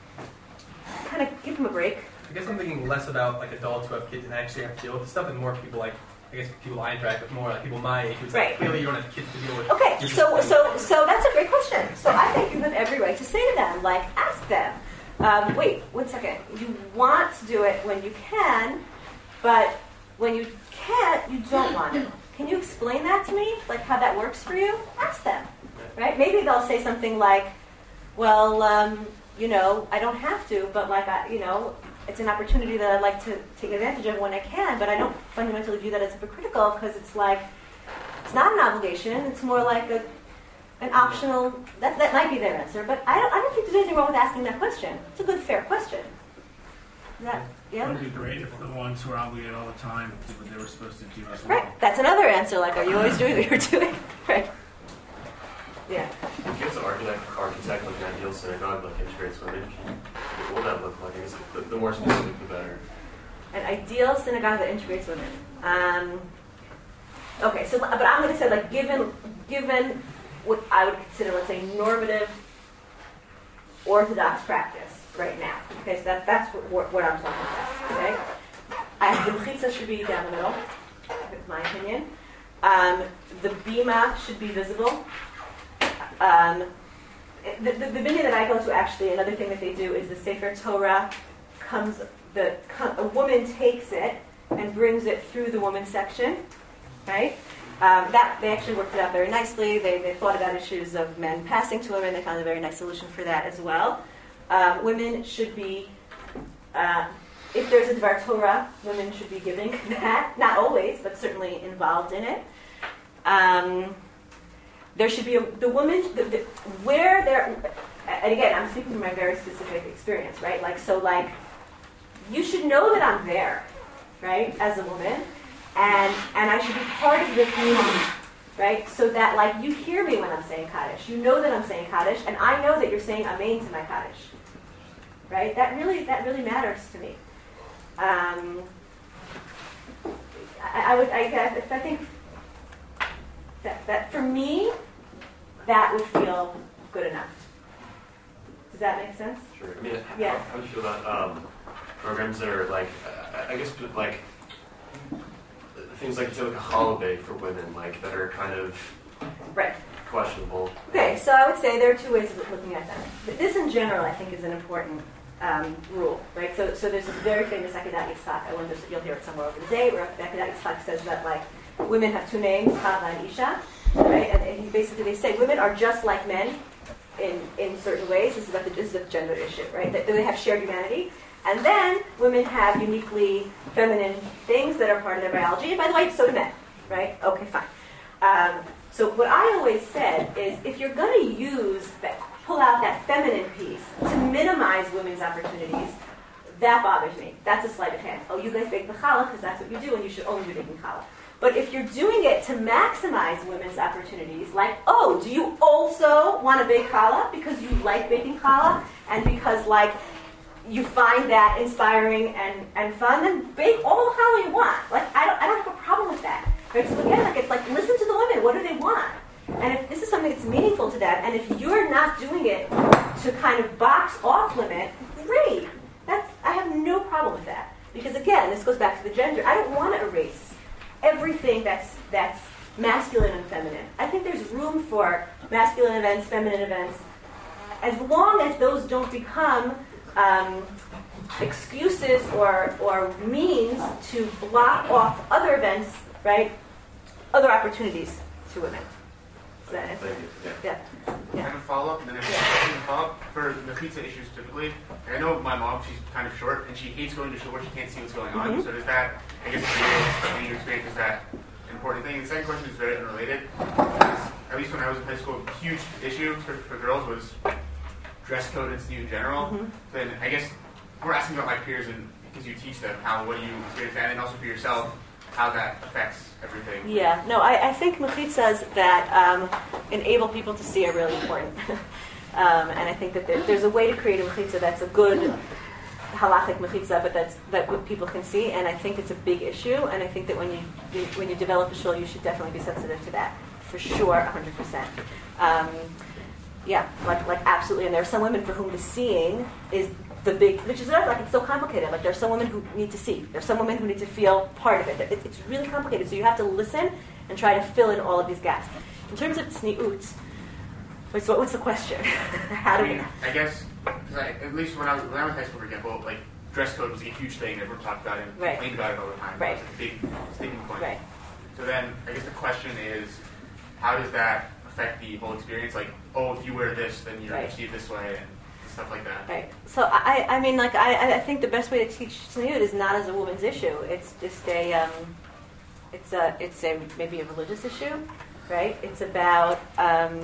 kind of give them a break. I guess I'm thinking less about like adults who have kids and actually have to deal with this stuff, and more people like, I guess people I interact with more like people my age who's right. like, clearly you don't have kids to deal with. Okay, so so so that's a great question. So I think you have every right to say to them, like, ask them, um, wait, one second, you want to do it when you can, but when you can't, you don't want to. Can you explain that to me? Like how that works for you? Ask them, right? Maybe they'll say something like, well, um, you know, I don't have to, but like, I, you know, it's an opportunity that I'd like to take advantage of when I can, but I don't fundamentally view that as hypocritical because it's like, it's not an obligation. It's more like a, an optional, that, that might be their answer, but I don't, I don't think there's anything wrong with asking that question. It's a good, fair question. Is that, yeah? It would be great if the ones who are obligated all the time did what they were supposed to do as well. Right. That's another answer. Like, are you always doing what you're doing? Right. Yeah. If you have to architect, architect like an ideal synagogue like integrates women, what will that look like? I guess the, the more specific, the better. An ideal synagogue that integrates women. Um, okay, so but I'm going to say like given given what I would consider, let's say, normative Orthodox practice right now. Okay, so that, that's what, what I'm talking about. Okay, I, the mechitza should be down the middle. That's my opinion. Um, the bima should be visible. Um, the, the, the binyan that I go to, actually, another thing that they do is the Sefer Torah comes, the a woman takes it and brings it through the woman section, right? Um, that they actually worked it out very nicely. They they thought about issues of men passing to women. They found a very nice solution for that as well. Um, women should be uh, if there's a Dvar Torah, women should be giving that. Not always, but certainly involved in it. Um, there should be a, the woman, the, the, where there, and again, I'm speaking from my very specific experience, right? Like, so like, you should know that I'm there, right, as a woman, and and I should be part of the community, right? So that like you hear me when I'm saying Kaddish, you know that I'm saying Kaddish, and I know that you're saying Amen to my Kaddish, right? That really that really matters to me. Um, I, I would I, I think that that for me that would feel good enough. Does that make sense? Sure. I mean, Yeah. how, how do you feel about um, programs that are like, I, I guess, like things like say like a holiday for women, like that are kind of Right. questionable. Okay, so I would say there are two ways of looking at them. But this in general, I think, is an important um, rule, right? So, so there's a very famous Akedat Yitzchak. I wonder if you'll hear it somewhere over the day, where Akedat Yitzchak says that like women have two names, Chava and Isha, right? And, and he basically they say women are just like men in in certain ways. This is about the this is a gender issue, right? That they have shared humanity. And then women have uniquely feminine things that are part of their biology. And by the way, so do men, right? Okay, fine. Um, so what I always said is if you're going to use that, pull out that feminine piece to minimize women's opportunities, that bothers me. That's a sleight of hand. Oh, you guys bake the challah because that's what you do and you should only be baking challah. But if you're doing it to maximize women's opportunities, like, oh, do you also want to bake challah because you like baking challah and because, like, you find that inspiring and, and fun, then bake all the challah you want. Like, I don't, I don't have a problem with that. Right? So again, like, it's like, listen to the women. What do they want? And if this is something that's meaningful to them, and if you're not doing it to kind of box off limit, great. That's, I have no problem with that. Because again, this goes back to the gender. I don't want to erase everything that's that's masculine and feminine. I think there's room for masculine events, feminine events, as long as those don't become um, excuses or or means to block off other events, right? Other opportunities to women. Is that it? Thank you. Yeah. I have a follow-up, and then I have a follow-up for the pizza issues typically. Like, I know my mom, she's kind of short, and she hates going to shul where she can't see what's going on. Mm-hmm. So does that, I guess, in your, in your experience, is that an important thing? And the second question is very unrelated. At least when I was in high school, a huge issue for, for girls was dress code and tzniut in general. Mm-hmm. Then I guess we're asking about my peers, and because you teach them, how, what do you experience that, and also for yourself, how that affects everything. Yeah, no, I, I think mechitzas that um, enable people to see are really important. um, and I think that there, there's a way to create a mechitza that's a good halachic mechitza, but that's that what people can see. And I think it's a big issue. And I think that when you, you when you develop a shul, you should definitely be sensitive to that, for sure, one hundred percent. Um, yeah, like like absolutely. And there are some women for whom the seeing is the big, which is not like it's so complicated. Like there are some women who need to see. There are some women who need to feel part of it. it. It's really complicated. So you have to listen and try to fill in all of these gaps. In terms of tzniut, wait, so what's the question? How do I mean, we? I guess, cause I, at least when I was when I was in high school, for example, like dress code was a huge thing. Everyone talked about it and Right. complained about it all the time. Right. It was a big sticking point. Right. So then, I guess the question is, how does that affect the whole experience? Like, oh, if you wear this, then you're Right. perceived this way, and stuff like that. Right. So I, I mean, like I, I think the best way to teach tzniut is not as a woman's issue. It's just a, um, it's a, it's a maybe a religious issue, right? It's about, um,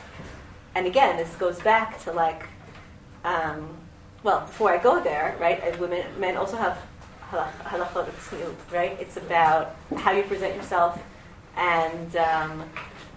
and again, this goes back to like, um, well, before I go there, right? As women, men also have halachot of tzniut, right? It's about how you present yourself, and um,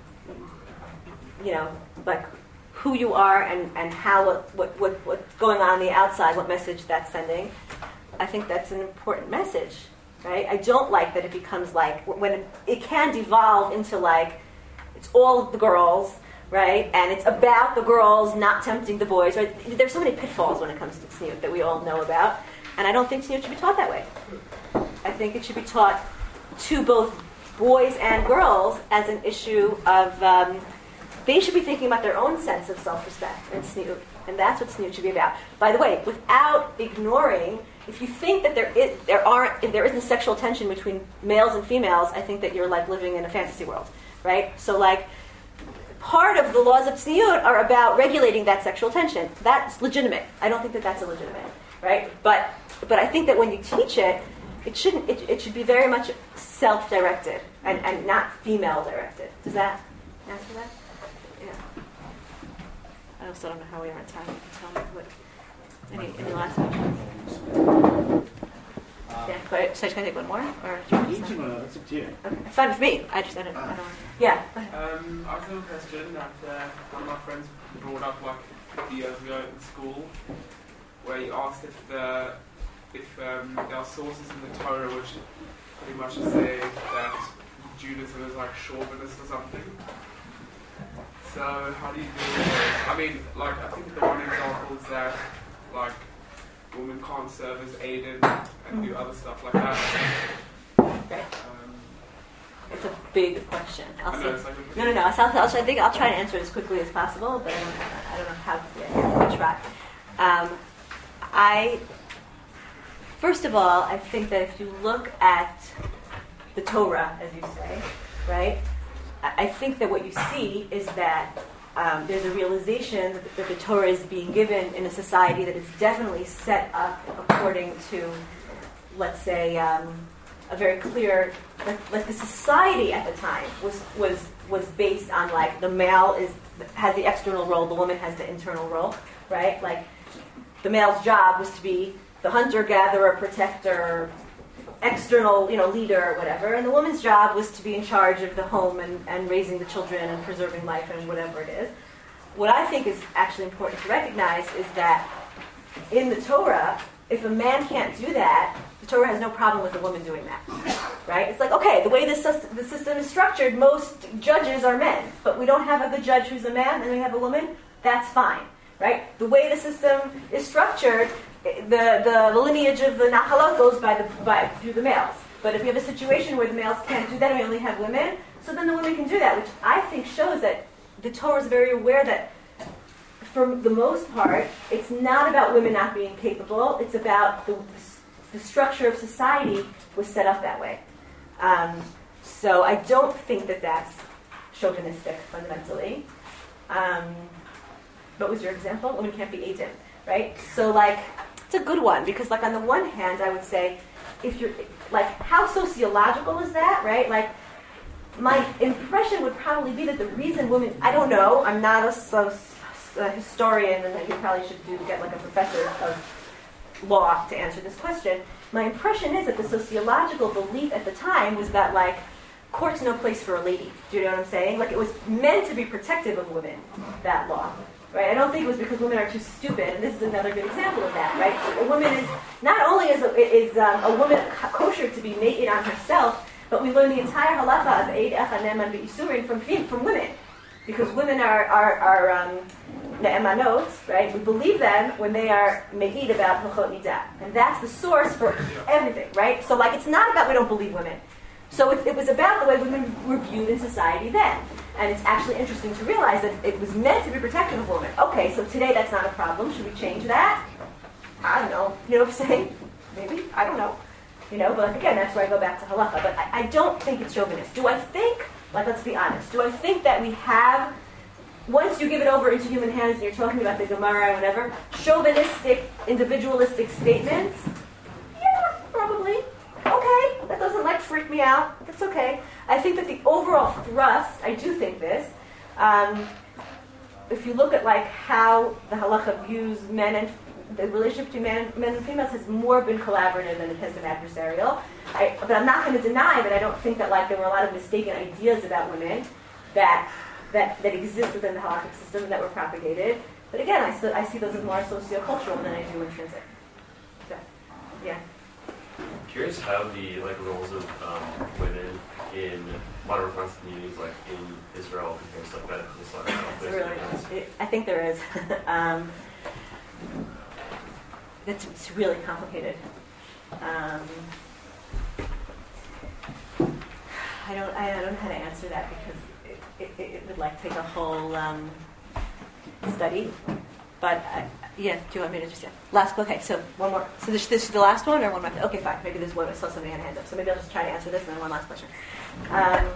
you know, like. Who you are and, and how what, what, what what's going on on the outside, what message that's sending. I think that's an important message, right? I don't like that it becomes like when it, it can devolve into like it's all the girls, right? And it's about the girls not tempting the boys, right? There's so many pitfalls when it comes to tzniut that we all know about, and I don't think tzniut should be taught that way. I think it should be taught to both boys and girls as an issue of. Um, They should be thinking about their own sense of self-respect and tzniut, and that's what tzniut should be about. By the way, without ignoring, if you think that there is, there aren't, if there isn't sexual tension between males and females, I think that you're like living in a fantasy world, right? So like, part of the laws of tzniut are about regulating that sexual tension. That's legitimate. I don't think that that's illegitimate, right? But but I think that when you teach it, it shouldn't. It, it should be very much self-directed and, and not female-directed. Does that answer that? Yeah. I also don't know how we are on time. You can tell me what. Any, any last questions? Yeah, but so can I take one more? Or do you want to Each one, that's up to you. Okay, it's fine with me. I just I don't. I don't yeah. Go ahead. Um, I have a question that uh, one of my friends brought up like fifty years ago in school, where he asked if the if um, there are sources in the Torah which pretty much say that Judaism is like chauvinist or something. So how do you deal with it? I mean, like I think the one example is that like women can't serve as aid-in and do other stuff like that. Right. Um, It's a big question. I'll I see. know, it's like a- No, no, no. I'll, I'll, I think I'll try to answer it as quickly as possible, but I don't, I don't know how. Yeah, I'll try. Um, I first of all, I think that if you look at the Torah, as you say, right, I I think that what you see is that um, there's a realization that, that the Torah is being given in a society that is definitely set up according to, let's say, um, a very clear, like, like the society at the time was was was based on like the male is has the external role, the woman has the internal role, right? Like the male's job was to be the hunter, gatherer, protector, external, you know, leader or whatever, and the woman's job was to be in charge of the home and, and raising the children and preserving life and whatever it is. What I think is actually important to recognize is that in the Torah, if a man can't do that, the Torah has no problem with a woman doing that, right? It's like, okay, the way the system, the system is structured, most judges are men, but we don't have a good judge who's a man, and we have a woman, that's fine, right? The way the system is structured, the, the, the lineage of the Nahalot goes by the, by, through the males. But if we have a situation where the males can't do that and we only have women, so then the women can do that, which I think shows that the Torah is very aware that for the most part, it's not about women not being capable, it's about the, the structure of society was set up that way. Um, so I don't think that that's chauvinistic fundamentally. Um, what was your example? Women can't be Eidim, right? So like, it's a good one because like on the one hand, I would say, if you're, like how sociological is that, right? Like my impression would probably be that the reason women, I don't know, I'm not a, so, a historian and that you probably should do get like a professor of law to answer this question. My impression is that the sociological belief at the time was that like court's no place for a lady. Do you know what I'm saying? Like it was meant to be protective of women, that law. Right? I don't think it was because women are too stupid, and this is another good example of that, right? A woman is, not only is a, is um, a woman kosher to be naked on herself, but we learn the entire halacha of Eid Echanem and Isurin from from women. Because women are, are, are um, ne'emanot, right? We believe them when they are me'id about Hilchot Nidah. And that's the source for everything, right? So like, it's not about we don't believe women. So it, it was about the way women were viewed in society then. And it's actually interesting to realize that it was meant to be protective of women. Okay, so today that's not a problem. Should we change that? I don't know. You know what I'm saying? Maybe. I don't know. You know, but again, that's where I go back to halacha. But I, I don't think it's chauvinist. Do I think, like let's be honest, do I think that we have, once you give it over into human hands and you're talking about the Gemara or whatever, chauvinistic, individualistic statements? Yeah, probably. Okay, that doesn't like freak me out. That's okay. I think that the overall thrust, I do think this, um, if you look at like how the halacha views men and the relationship between men, men and females has more been collaborative than it has been adversarial. I, but I'm not going to deny that I don't think that like there were a lot of mistaken ideas about women that that, that exist within the halakhic system and that were propagated. But again, I, so, I see those as more sociocultural than I do intrinsic. So, yeah. Curious how the like roles of um, women in modern Orthodox communities, like in Israel, compares to like that in Islam. It's really, it, I think there is. um, it's, it's really complicated. Um, I don't. I don't know how to answer that because it, it, it would like take a whole um, study. But I, yeah, do you want me to just yeah? Last. Okay, so one more. So this, this is the last one, or one more? Okay, fine. Maybe there's one. I saw something on hand up. So maybe I'll just try to answer this, and then one last question. Um,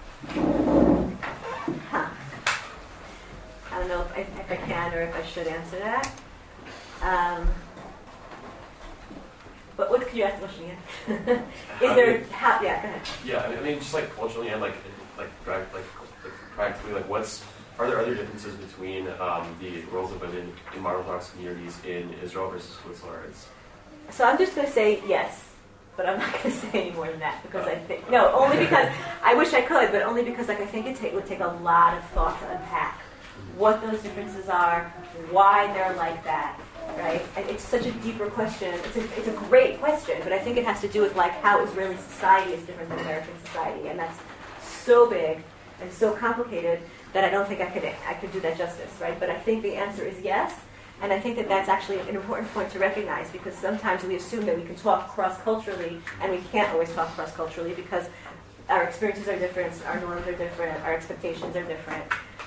huh. I don't know if I, if I can or if I should answer that. Um, But what could you ask the question again? Is there how? Yeah, go ahead. Yeah, I mean, I mean, just like culturally and like like like, like, like practically, like what's are there other differences between um, the roles of women in modern Orthodox communities in Israel versus Switzerland? So I'm just going to say yes, but I'm not going to say any more than that because I think no, only because I wish I could, but only because like I think it take, would take a lot of thought to unpack what those differences are, why they're like that, right? And it's such a deeper question. It's a, it's a great question, but I think it has to do with like how Israeli society is different than American society, and that's so big and so complicated that I don't think I could I could do that justice, right? But I think the answer is yes, and I think that that's actually an important point to recognize because sometimes we assume that we can talk cross-culturally, and we can't always talk cross-culturally because our experiences are different, our norms are different, our expectations are different.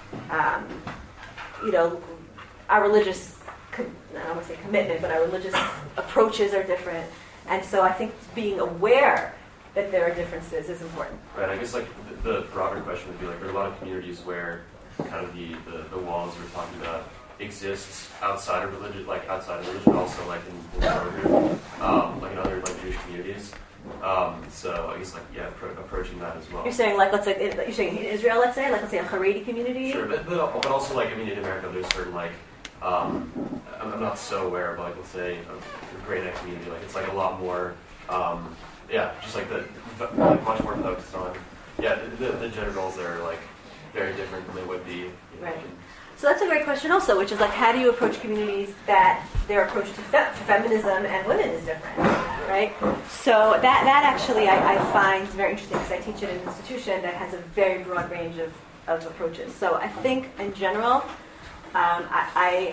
Um, you know, our religious, com- I don't want to say commitment, but our religious approaches are different, and so I think being aware that there are differences is important. Right. I guess like the, the broader question would be like there are a lot of communities where kind of the, the, the walls we're talking about exist outside of religion, like outside of religion, also like in, in Northern, um, like in other like Jewish communities. Um, so I guess like yeah, pro- approaching that as well. You're saying like let's say you're saying in Israel, let's say like let's say a Haredi community. Sure, but, but but also like I mean in America there's certain like um, I'm, I'm not so aware, but like let's say a Great Neck community, like it's like a lot more. Um, Yeah, just like the, like much more focused on, yeah, the, the gender roles there are like very different than they would be. You know, right. So that's a great question also, which is like how do you approach communities that their approach to fe- feminism and women is different, right? So that that actually I, I find very interesting because I teach at an institution that has a very broad range of, of approaches. So I think in general, um, I, I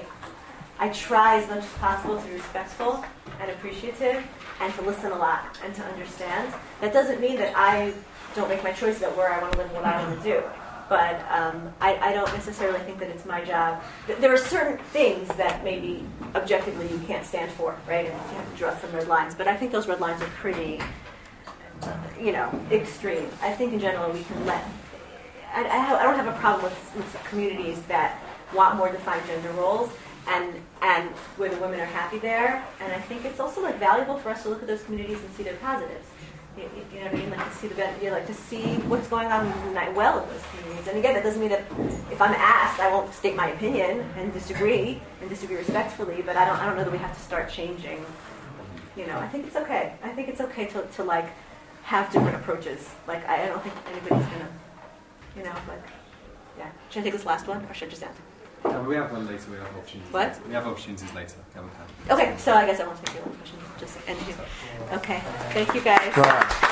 I try as much as possible to be respectful and appreciative and to listen a lot and to understand. That doesn't mean that I don't make my choice about where I want to live and what I want to do. But um, I, I don't necessarily think that it's my job. There are certain things that maybe objectively you can't stand for, right? And you have to draw some red lines. But I think those red lines are pretty, you know, extreme. I think in general we can let... I, I, have, I don't have a problem with, with communities that want more defined gender roles and and where the women are happy there. And I think it's also like valuable for us to look at those communities and see their positives. You, you know what I mean? Like to see the you know, like to see what's going on well in those communities. And again, that doesn't mean that if I'm asked, I won't state my opinion and disagree and disagree respectfully. But I don't I don't know that we have to start changing. You know, I think it's okay. I think it's okay to to like have different approaches. Like I, I don't think anybody's gonna, you know, like yeah. Should I take this last one or should I just end? No, we have one later. We have opportunities. What? Later. We have opportunities later. Have a Okay, so I guess I won't take your question. Just end here. Okay, thank you guys.